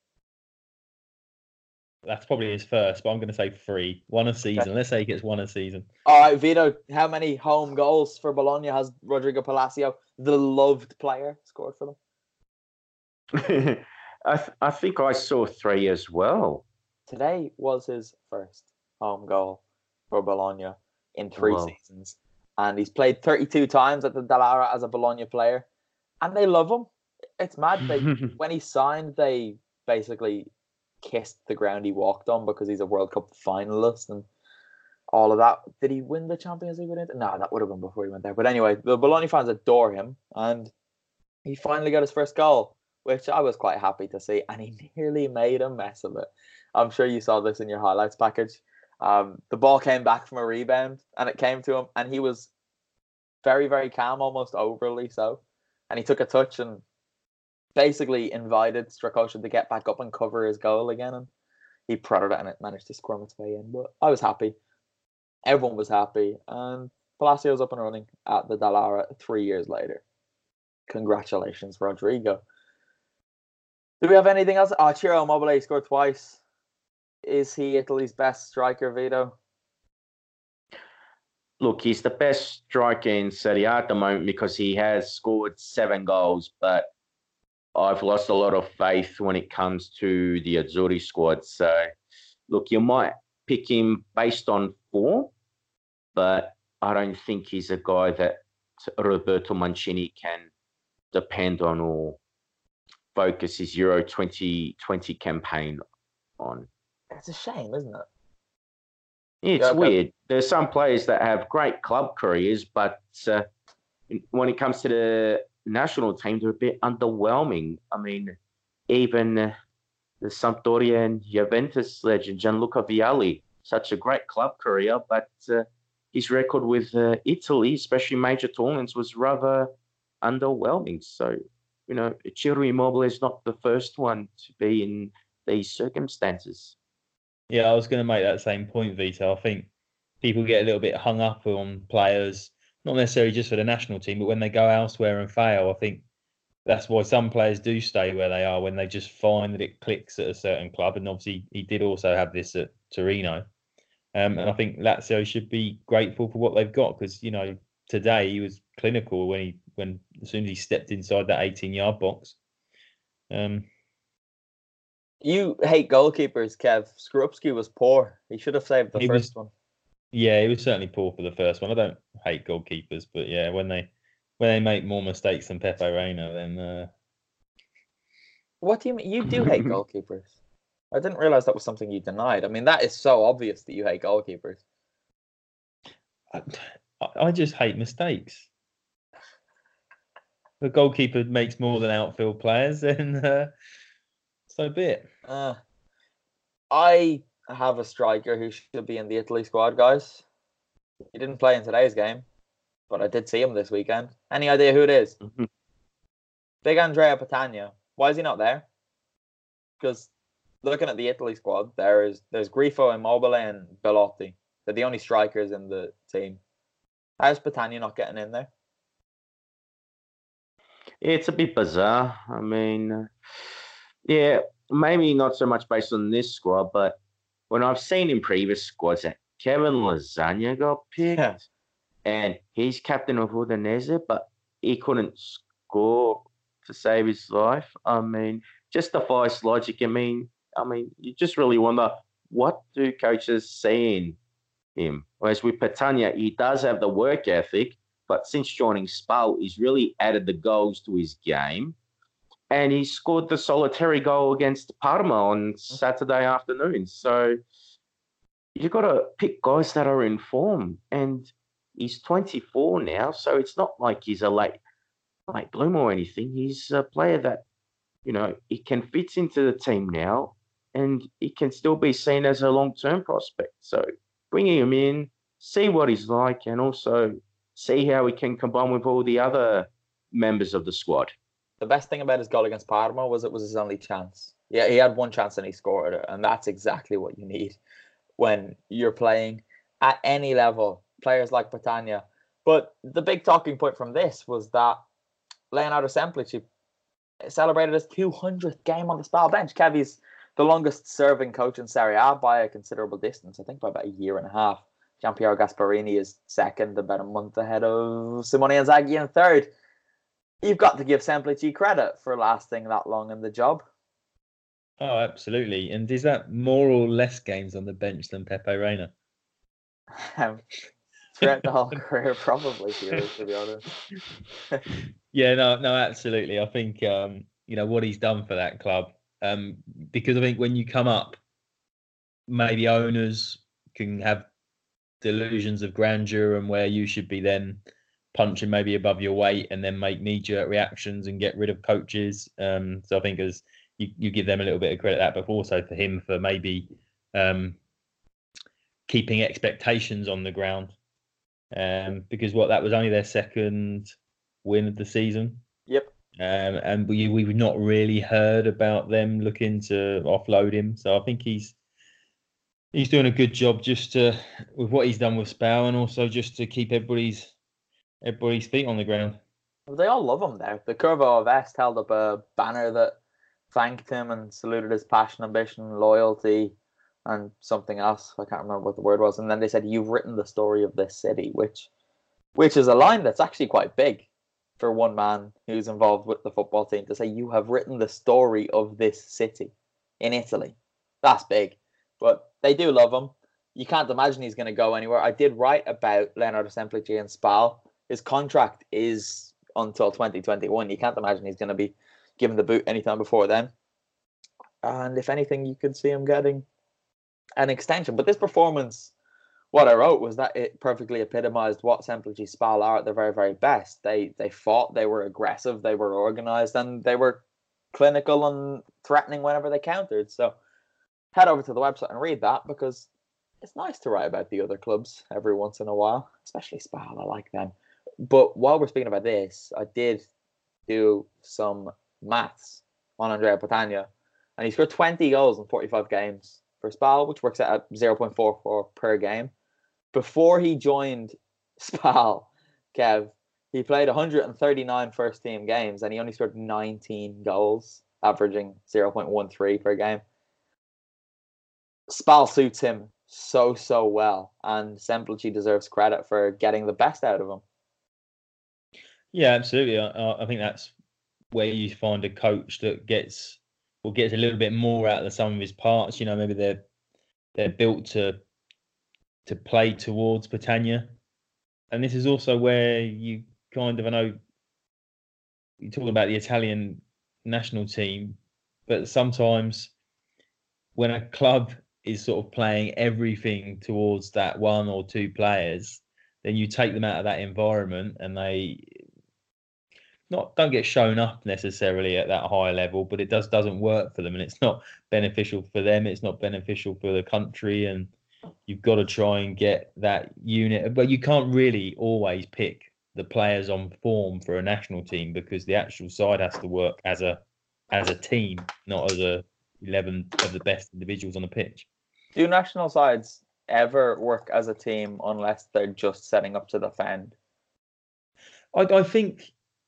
Speaker 8: That's probably his first, but I'm going to say three. One a season.
Speaker 6: Okay.
Speaker 8: Let's say he gets one a season.
Speaker 6: All right, Vito, how many home goals for Bologna has Rodrigo Palacio, the loved player, scored for
Speaker 7: them? I, th- I think I saw three as well.
Speaker 6: Today was his first home goal for Bologna in three wow. seasons. And he's played thirty-two times at the Dallara as a Bologna player. And they love him. It's mad. They, when he signed, they basically kissed the ground he walked on because he's a World Cup finalist and all of that. Did he win the Champions League with it? No, that would have been before he went there. But anyway, the Bologna fans adore him, and he finally got his first goal, which I was quite happy to see, and he nearly made a mess of it. I'm sure you saw this in your highlights package. Um, the ball came back from a rebound, and it came to him, and he was very, very calm, almost overly so. And he took a touch and basically invited Strakosha to get back up and cover his goal again, and he prodded it and it managed to squirm its way in. But I was happy. Everyone was happy, and Palacio's up and running at the Dallara three years later. Congratulations, Rodrigo. Do we have anything else? Oh, Ciro Immobile scored twice. Is he Italy's best striker, Vito?
Speaker 7: Look, he's the best striker in Serie A at the moment because he has scored seven goals, but I've lost a lot of faith when it comes to the Azzurri squad. So, look, you might pick him based on form, but I don't think he's a guy that Roberto Mancini can depend on or focus his Euro twenty twenty campaign on.
Speaker 6: It's a shame, isn't it?
Speaker 7: It's
Speaker 6: Yeah, okay.
Speaker 7: weird. There's some players that have great club careers, but uh, when it comes to the national team, they're a bit underwhelming. I mean, even uh, the Sampdoria and Juventus legend, Gianluca Vialli, such a great club career, but uh, his record with uh, Italy, especially major tournaments, was rather underwhelming. So, you know, Ciro Immobile is not the first one to be in these circumstances.
Speaker 8: Yeah, I was going to make that same point, Vito. I think people get a little bit hung up on players, not necessarily just for the national team, but when they go elsewhere and fail, I think that's why some players do stay where they are when they just find that it clicks at a certain club. And obviously, he did also have this at Torino. Um, and I think Lazio should be grateful for what they've got because, you know, today he was clinical when he when as soon as he stepped inside that eighteen-yard box. Um,
Speaker 6: You hate goalkeepers, Kev. Skorupski was poor. He should have saved the
Speaker 8: He
Speaker 6: first
Speaker 8: was-
Speaker 6: one.
Speaker 8: yeah, he was certainly poor for the first one. I don't hate goalkeepers, but yeah, when they when they make more mistakes than Pepe Reina, then uh,
Speaker 6: What do you mean? You do hate goalkeepers. I didn't realize that was something you denied. I mean, that is so obvious that you hate goalkeepers.
Speaker 8: I, I just hate mistakes. The goalkeeper makes more than outfield players, and uh, so be it.
Speaker 6: Uh, I have a striker who should be in the Italy squad, guys. He didn't play in today's game, but I did see him this weekend. Any idea who it is? Big Andrea Patagna. Why is he not there? Because looking at the Italy squad, there is there's Grifo, Immobile, and Belotti. They're the only strikers in the team. How's Patagna not getting in there?
Speaker 7: It's a bit bizarre. I mean, uh, yeah, maybe not so much based on this squad, but when I've seen in previous squads that Kevin Lasagna got picked,
Speaker 6: Yeah.
Speaker 7: and he's captain of Udinese, but he couldn't score to save his life. I mean, just defies logic. I mean, I mean, you just really wonder what do coaches see in him. Whereas with Patagna, he does have the work ethic, but since joining Spal, he's really added the goals to his game. And he scored the solitary goal against Parma on Saturday afternoon. So you've got to pick guys that are in form. And he's twenty-four now, so it's not like he's a late, late bloomer or anything. He's a player that, you know, he can fit into the team now, and he can still be seen as a long-term prospect. So bringing him in, see what he's like, and also see how he can combine with all the other members of the squad.
Speaker 6: The best thing about his goal against Parma was it was his only chance. Yeah, he had one chance and he scored it, and that's exactly what you need when you're playing at any level. Players like Patagna. But the big talking point from this was that Leonardo Semplici celebrated his two hundredth game on the Spal bench. Kevy's the longest serving coach in Serie A by a considerable distance, I think by about a year and a half. Giampiero Gasparini is second, about a month ahead of Simone Inzaghi in third. You've got to give Semplici credit for lasting that long in the job.
Speaker 8: Oh, absolutely. And is that more or less games on the bench than Pepe Reina?
Speaker 6: Um, throughout the whole career, probably, to be honest.
Speaker 8: Yeah, no, no, absolutely. I think um, you know what he's done for that club. Um, because I think when you come up, maybe owners can have delusions of grandeur and where you should be then punching maybe above your weight and then make knee-jerk reactions and get rid of coaches. Um, so I think as you, you give them a little bit of credit that, but also for him for maybe um, keeping expectations on the ground. Um, because what that was only their second win of the season.
Speaker 6: Yep.
Speaker 8: Um, and we we've not really heard about them looking to offload him. So I think he's he's doing a good job just to with what he's done with Spal and also just to keep everybody's everybody's feet on the ground.
Speaker 6: They all love him there. The Curvo of Est held up a banner that thanked him and saluted his passion, ambition, loyalty, and something else. I can't remember what the word was. And then they said, "You've written the story of this city," which which is a line that's actually quite big for one man who's involved with the football team to say, "You have written the story of this city in Italy." That's big. But they do love him. you can't imagine he's going to go anywhere. I did write about Leonardo Semplici and Spal. His contract is until twenty twenty-one. You can't imagine he's going to be given the boot anytime before then. And if anything, you could see him getting an extension. But this performance, what I wrote was that it perfectly epitomized what Semplici Spal are at their very, very best. They they fought, they were aggressive, they were organized, and they were clinical and threatening whenever they countered. So head over to the website and read that, because it's nice to write about the other clubs every once in a while, especially Spal. I like them. But while we're speaking about this, I did do some maths on Andrea Petagna, and he scored twenty goals in forty-five games for Spal, which works out at zero point four four per game. Before he joined Spal, Kev, he played one hundred thirty-nine first-team games, and he only scored nineteen goals, averaging zero point one three per game. Spal suits him so, so well, and Semplici deserves credit for getting the best out of him.
Speaker 8: Yeah, absolutely. I, I think that's where you find a coach that gets or gets a little bit more out of the sum of his parts. You know, maybe they're they're built to to play towards Petagna, and this is also where you kind of, I know you're talking about the Italian national team, but sometimes when a club is sort of playing everything towards that one or two players, then you take them out of that environment and they not don't get shown up necessarily at that high level, but it does doesn't work for them, and it's not beneficial for them. It's not beneficial for the country, and you've got to try and get that unit. But you can't really always pick the players on form for a national team, because the actual side has to work as a as a team, not as a eleven of the best individuals on the pitch.
Speaker 6: Do national sides ever work as a team unless they're just setting up to defend?
Speaker 8: I, I think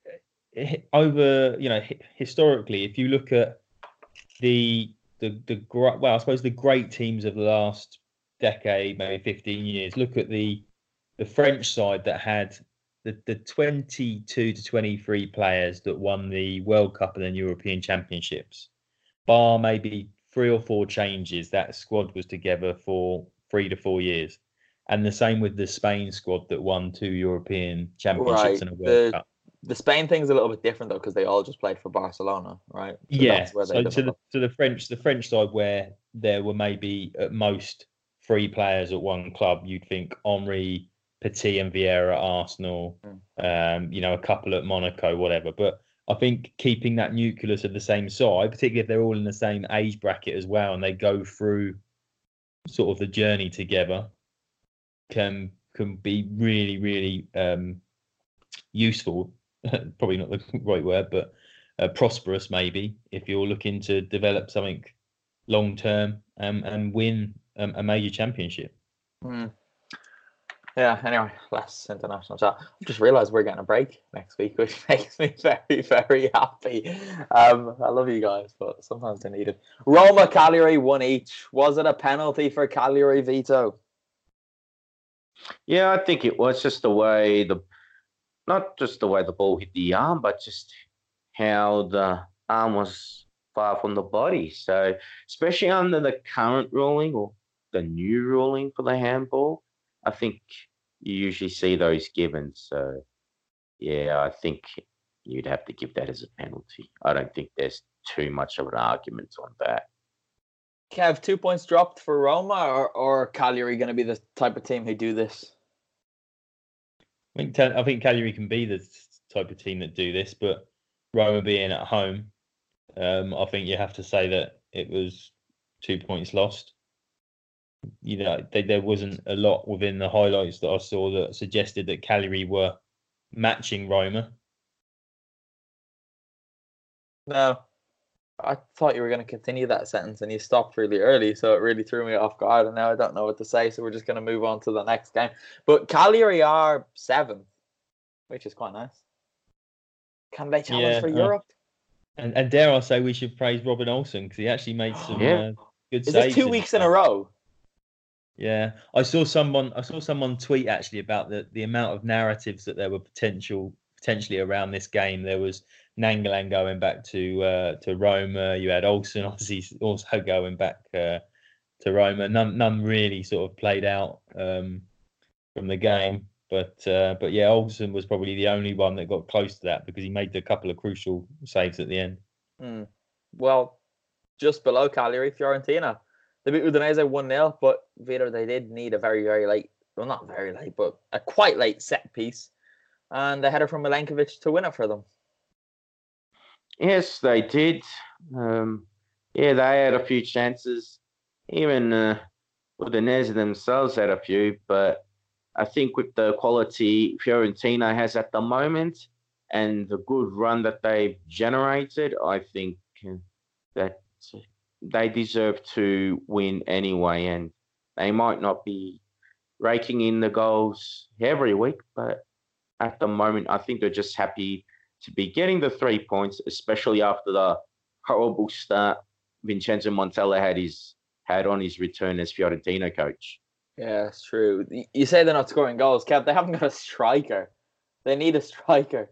Speaker 8: over, you know, historically, if you look at the the the well, I suppose the great teams of the last decade, maybe fifteen years. Look at the the French side that had the the twenty-two to twenty-three players that won the World Cup and then European Championships. Bar maybe three or four changes, that squad was together for three to four years. And the same with the Spain squad that won two European Championships
Speaker 6: right.
Speaker 8: and a World
Speaker 6: the,
Speaker 8: Cup.
Speaker 6: The Spain thing's a little bit different though, because they all just played for Barcelona, right? So
Speaker 8: yeah.
Speaker 6: Where
Speaker 8: so to the to the French the French side, where there were maybe at most three players at one club, you'd think Henry, Petit, and Vieira at Arsenal, mm. um, you know, a couple at Monaco, whatever. But I think keeping that nucleus of the same side, particularly if they're all in the same age bracket as well, and they go through sort of the journey together, can can be really, really um, useful. Probably not the right word, but uh, prosperous maybe, if you're looking to develop something long term um, and win um, a major championship.
Speaker 6: Mm. Yeah, anyway, less international chat. I've just realised we're getting a break next week, which makes me very, very happy. Um, I love you guys, but sometimes they need it. Roma, Cagliari, one each. Was it a penalty for Cagliari, Vito?
Speaker 7: Yeah, I think it was just the way the, not just the way the ball hit the arm, but just how the arm was far from the body. So, especially under the current ruling or the new ruling for the handball, I think you usually see those given. So, yeah, I think you'd have to give that as a penalty. I don't think there's too much of an argument on that.
Speaker 6: Kev, two points dropped for Roma, or, or Cagliari going to be the type of team who do this?
Speaker 8: I think I think Cagliari can be the type of team that do this, but Roma being at home, um, I think you have to say that it was two points lost. You know, they, there wasn't a lot within the highlights that I saw that suggested that Cagliari were matching Roma.
Speaker 6: No, I thought you were going to continue that sentence and you stopped really early, so it really threw me off guard, and now I don't know what to say, so we're just going to move on to the next game. But Cagliari are seventh, which is quite nice. Can they challenge
Speaker 8: yeah,
Speaker 6: for
Speaker 8: uh,
Speaker 6: Europe?
Speaker 8: And, and dare I say we should praise Robin Olsen, because he actually made some
Speaker 7: yeah.
Speaker 8: uh, good
Speaker 6: is
Speaker 8: saves.
Speaker 6: Is this two weeks in a row?
Speaker 8: Yeah, I saw someone. I saw someone tweet actually about the, the amount of narratives that there were potential potentially around this game. There was Nangolan going back to uh, to Roma. You had Olsen obviously also going back uh, to Roma. None, none really sort of played out um, from the game. But uh, but yeah, Olsen was probably the only one that got close to that because he made a couple of crucial saves at the end.
Speaker 6: Mm. Well, just below Cagliari, Fiorentina. They beat Udinese one nil, but Vito, they did need a very, very late, well, not very late, but a quite late set piece. And they had it from Milenkovic to win it for them.
Speaker 7: Yes, they did. Um, yeah, they had a few chances. Even uh, Udinese themselves had a few, but I think with the quality Fiorentina has at the moment and the good run that they've generated, I think that they deserve to win anyway. And they might not be raking in the goals every week, but at the moment, I think they're just happy to be getting the three points, especially after the horrible start Vincenzo Montella had his had on his return as Fiorentina coach.
Speaker 6: Yeah, it's true. You say they're not scoring goals, Kev. They haven't got a striker. They need a striker.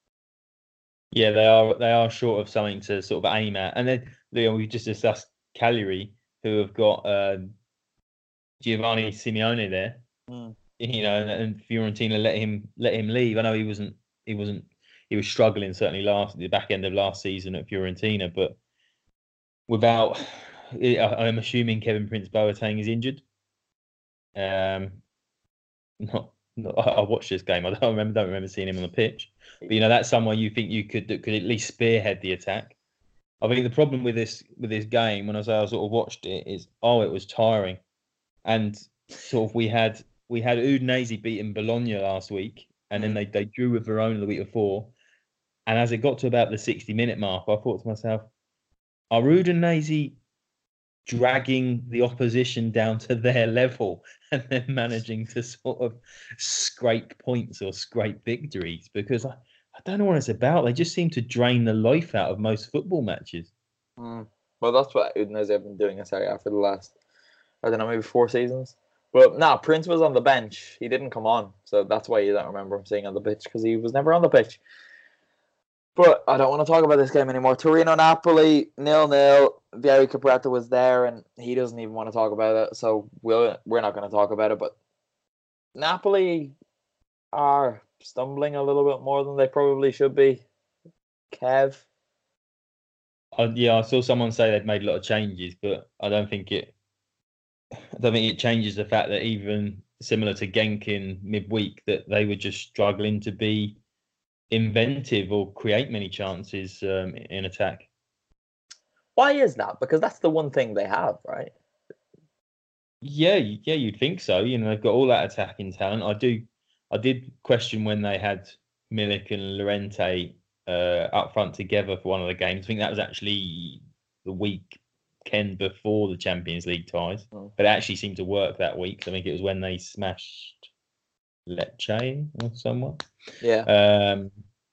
Speaker 8: Yeah, they are. They are short of something to sort of aim at. And then you know, we just discussed Cagliari, who have got uh, Giovanni Simeone there. Mm. You know, and, and Fiorentina let him let him leave. I know he wasn't. He wasn't. He was struggling certainly last the back end of last season at Fiorentina, but without, I'm assuming Kevin Prince Boateng is injured. Um, not, not I watched this game. I don't remember. Don't remember seeing him on the pitch. But you know, that's someone you think you could that could at least spearhead the attack. I think the problem with this with this game, when I say I sort of watched it, is oh, it was tiring, and sort of we had we had Udinese beating Bologna last week, and then they they drew with Verona the week before. And as it got to about the sixty minute mark, I thought to myself, are Udinese dragging the opposition down to their level and then managing to sort of scrape points or scrape victories? Because I, I don't know what it's about. They just seem to drain the life out of most football matches.
Speaker 6: Mm. Well, that's what Udinese have been doing in Serie A for the last, I don't know, maybe four seasons. But no, Prince was on the bench. He didn't come on. So that's why you don't remember him seeing on the pitch, because he was never on the pitch. But I don't want to talk about this game anymore. Torino-Napoli, nil nil. Vieri Capretta was there, and he doesn't even want to talk about it. So we'll, we're not going to talk about it. But Napoli are stumbling a little bit more than they probably should be. Kev?
Speaker 8: Uh, yeah, I saw someone say they've made a lot of changes, but I don't think it I don't think it changes the fact that even similar to Genk in midweek, that they were just struggling to be inventive or create many chances um, in attack.
Speaker 6: Why is that? Because that's the one thing they have, right?
Speaker 8: Yeah, yeah, you'd think so. You know, they've got all that attacking talent. I do, I did question when they had Milik and Llorente uh, up front together for one of the games. I think that was actually the weekend before the Champions League ties, oh. but it actually seemed to work that week. I think it was when they smashed Lecce or someone.
Speaker 6: Yeah.
Speaker 8: Um,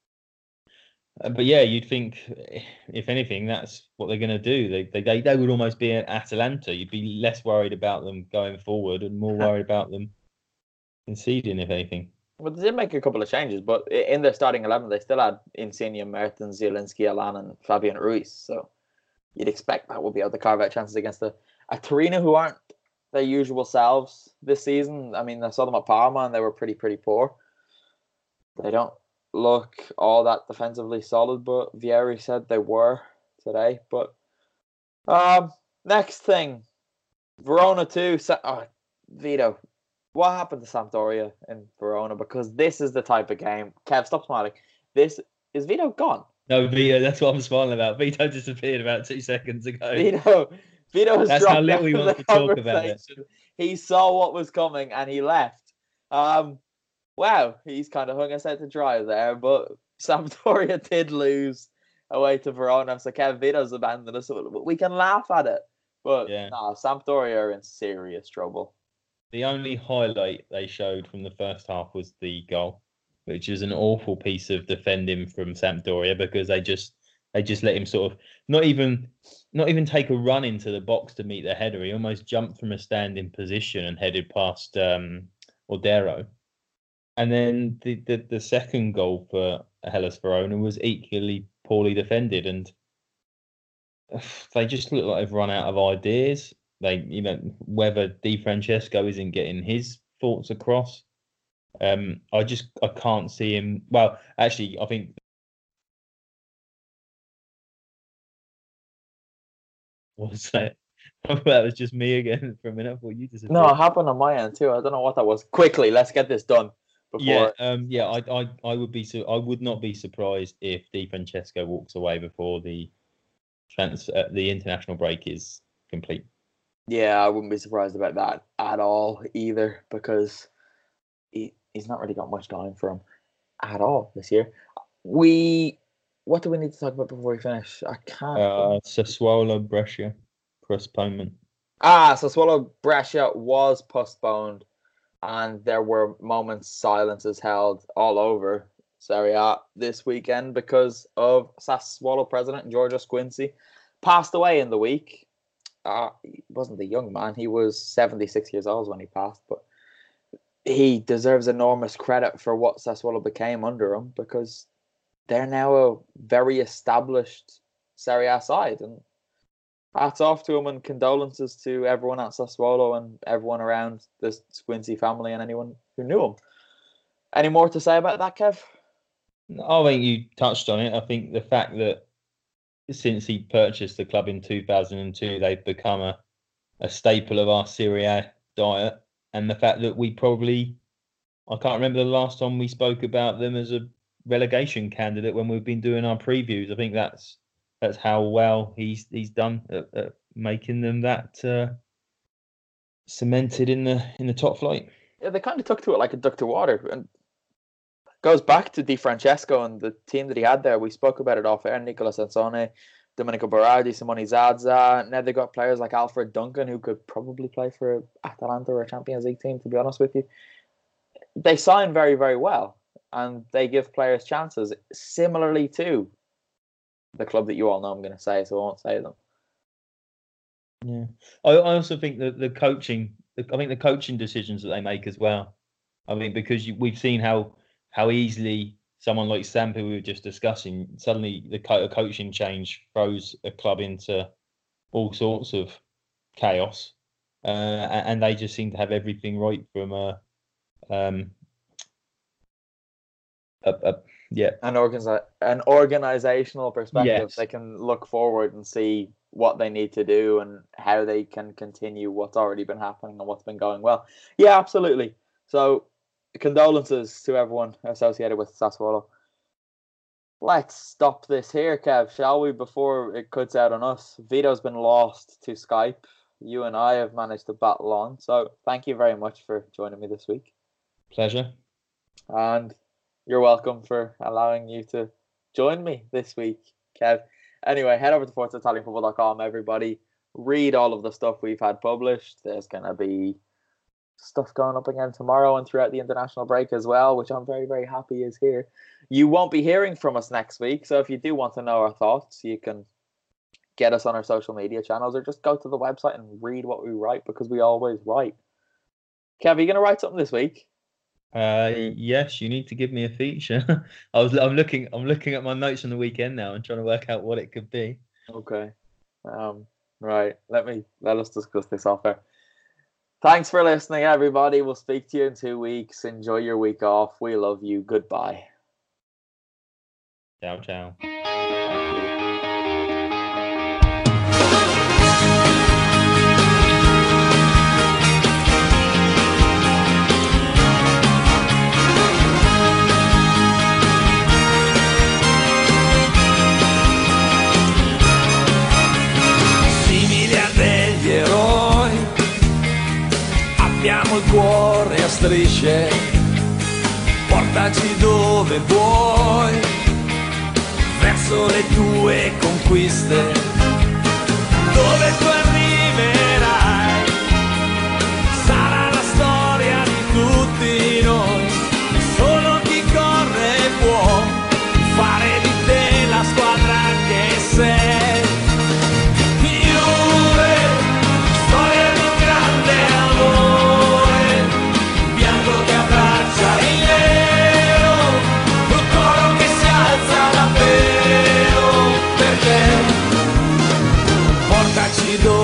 Speaker 8: but yeah, you'd think, if anything, that's what they're going to do. They, they they would almost be an Atalanta. You'd be less worried about them going forward and more worried about them conceding, if anything.
Speaker 6: Well, they did make a couple of changes, but in their starting eleven, they still had Insigne, Mertens, Zielinski, Alan, and Fabian Ruiz. So you'd expect that would be able to carve out chances against a, a Torino who aren't their usual selves this season. I mean, I saw them at Parma and they were pretty, pretty poor. They don't look all that defensively solid, but Vieri said they were today. But um, next thing, Verona two. Oh, Vito, what happened to Sampdoria in Verona? Because this is the type of game. Kev, stop smiling. This is Vito gone.
Speaker 8: No, Vito. That's what I'm smiling about. Vito disappeared about two seconds ago.
Speaker 6: Vito. Vito has
Speaker 8: That's
Speaker 6: dropped
Speaker 8: how little he wants to talk about it.
Speaker 6: He saw what was coming and he left. Um, wow, he's kind of hung us out to dry there, but Sampdoria did lose away to Verona, so Kev, Vito's abandoned us. We can laugh at it, but yeah. nah, Sampdoria are in serious trouble.
Speaker 8: The only highlight they showed from the first half was the goal, which is an awful piece of defending from Sampdoria, because they just they just let him sort of not even not even take a run into the box to meet the header. He almost jumped from a standing position and headed past um, Odero. And then the, the, the second goal for Hellas Verona was equally poorly defended, and they just look like they've run out of ideas. they, you know, whether Di Francesco isn't getting his thoughts across. Um, I just I can't see him. Well, actually, I think. What was that? That was just me again for a minute. I thought you disappeared.
Speaker 6: No, it happened on my end too. I don't know what that was. Quickly, let's get this done. Before...
Speaker 8: Yeah, um, yeah. I, I, I would be. Su- I would not be surprised if Di Francesco walks away before the trans, uh, the international break is complete.
Speaker 6: Yeah, I wouldn't be surprised about that at all either, because he, he's not really got much going for him at all this year. We, what do we need to talk about before we finish? I can't.
Speaker 8: Uh, Sassuolo Brescia postponement.
Speaker 6: Ah, Sassuolo Brescia was postponed, and there were moments silences held all over Serie A this weekend because of Sassuolo president Giorgio Squincy passed away in the week. Uh, he wasn't a young man. He was seventy-six years old when he passed, but he deserves enormous credit for what Sassuolo became under him, because they're now a very established Serie A side. And hats off to him, and condolences to everyone at Sassuolo and everyone around the Squincy family and anyone who knew him. Any more to say about that, Kev?
Speaker 8: I think you touched on it. I think the fact that since he purchased the club in two thousand two, they've become a, a staple of our Serie A diet. And the fact that we probably, I can't remember the last time we spoke about them as a relegation candidate when we've been doing our previews. I think that's that's how well he's he's done at, at making them that uh, cemented in the in the top flight.
Speaker 6: Yeah, they kind of took to it like a duck to water, and goes back to Di Francesco and the team that he had there. We spoke about it off air. Nicola Sansone, Domenico Berardi, Simone Zaza. Now they got players like Alfred Duncan, who could probably play for Atalanta or a Champions League team, to be honest with you. They sign very, very well, and they give players chances, similarly to the club that you all know I'm going to say, so I won't say them.
Speaker 8: Yeah, I, I also think that the coaching, I think the coaching decisions that they make as well. I mean, because you, we've seen how how easily someone like Samp, who we were just discussing, suddenly the co- coaching change throws a club into all sorts of chaos, uh, and they just seem to have everything right from a, um, a, a yeah,
Speaker 6: an organi- an organizational perspective.
Speaker 8: Yes.
Speaker 6: They can look forward and see what they need to do and how they can continue what's already been happening and what's been going well. Yeah, absolutely. So, condolences to everyone associated with Sassuolo. Let's stop this here, Kev, shall we, before it cuts out on us. Vito's been lost to Skype. You and I have managed to battle on. So thank you very much for joining me this week.
Speaker 8: Pleasure.
Speaker 6: And you're welcome for allowing you to join me this week, Kev. Anyway, head over to forza italian football dot com, everybody. Read all of the stuff we've had published. There's going to be stuff going up again tomorrow and throughout the international break as well, which I'm very, very happy is here. You won't be hearing from us next week, so if you do want to know our thoughts, you can get us on our social media channels or just go to the website and read what we write, because we always write. Kev, are you going to write something this week?
Speaker 8: Uh, yes, you need to give me a feature. I was, I'm looking, I'm looking at my notes from the weekend now and trying to work out what it could be.
Speaker 6: Okay. Um. Right. Let me let us discuss this off air. Thanks for listening, everybody. We'll speak to you in two weeks. Enjoy your week off. We love you. Goodbye.
Speaker 8: Ciao, ciao.
Speaker 5: Simili a degli eroi, abbiamo il cuore a strisce, portaci dove vuoi, verso le tue conquiste, dove tu arriverai, sarà la storia di tutti noi, solo chi corre può fare di te la squadra che sei. Portaci dove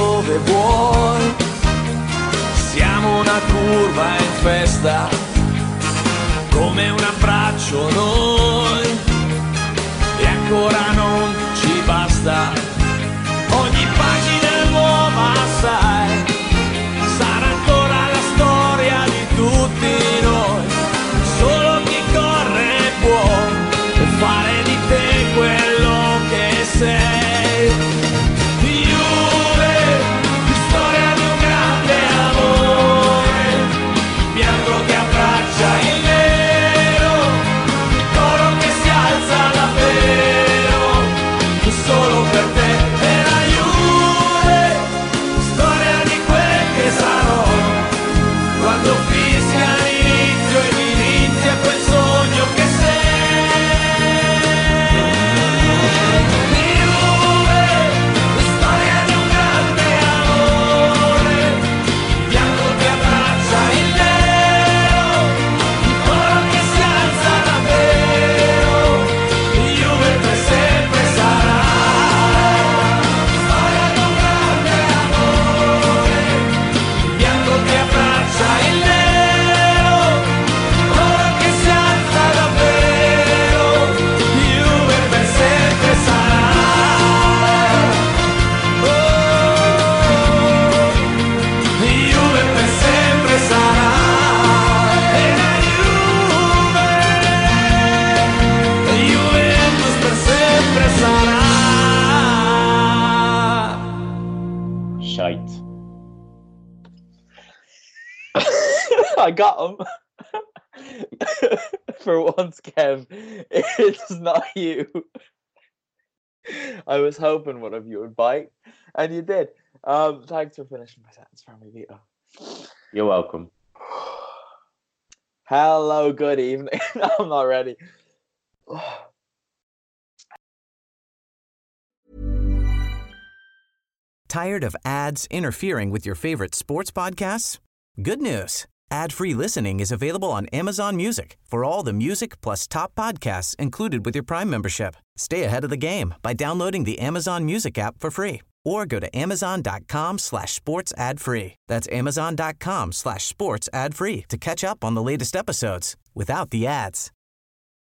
Speaker 5: curva in festa, come un abbraccio noi, e ancora non ci basta. Ogni pagina è nuova, sai, sarà ancora la storia di tutti noi. Solo chi corre può fare di te quello che sei. Juve, storia di un grande amore, bianco che abbraccia il nero, il coro che si alza davvero, solo per te. E la Juve, storia di quel che sarò, quando fischia l'inizio e l'inizia quel sogno che I got him. For once, Kev, it's not you. I was hoping one of you would bite, and you did. Um, thanks for finishing my sentence for me, Vito.
Speaker 7: You're welcome.
Speaker 6: Hello, good evening. I'm not ready.
Speaker 4: Tired of ads interfering with your favorite sports podcasts? Good news. Ad-free listening is available on Amazon Music for all the music plus top podcasts included with your Prime membership. Stay ahead of the game by downloading the Amazon Music app for free or go to amazon.com slash sports ad free. That's amazon.com slash sports ad free to catch up on the latest episodes without the ads.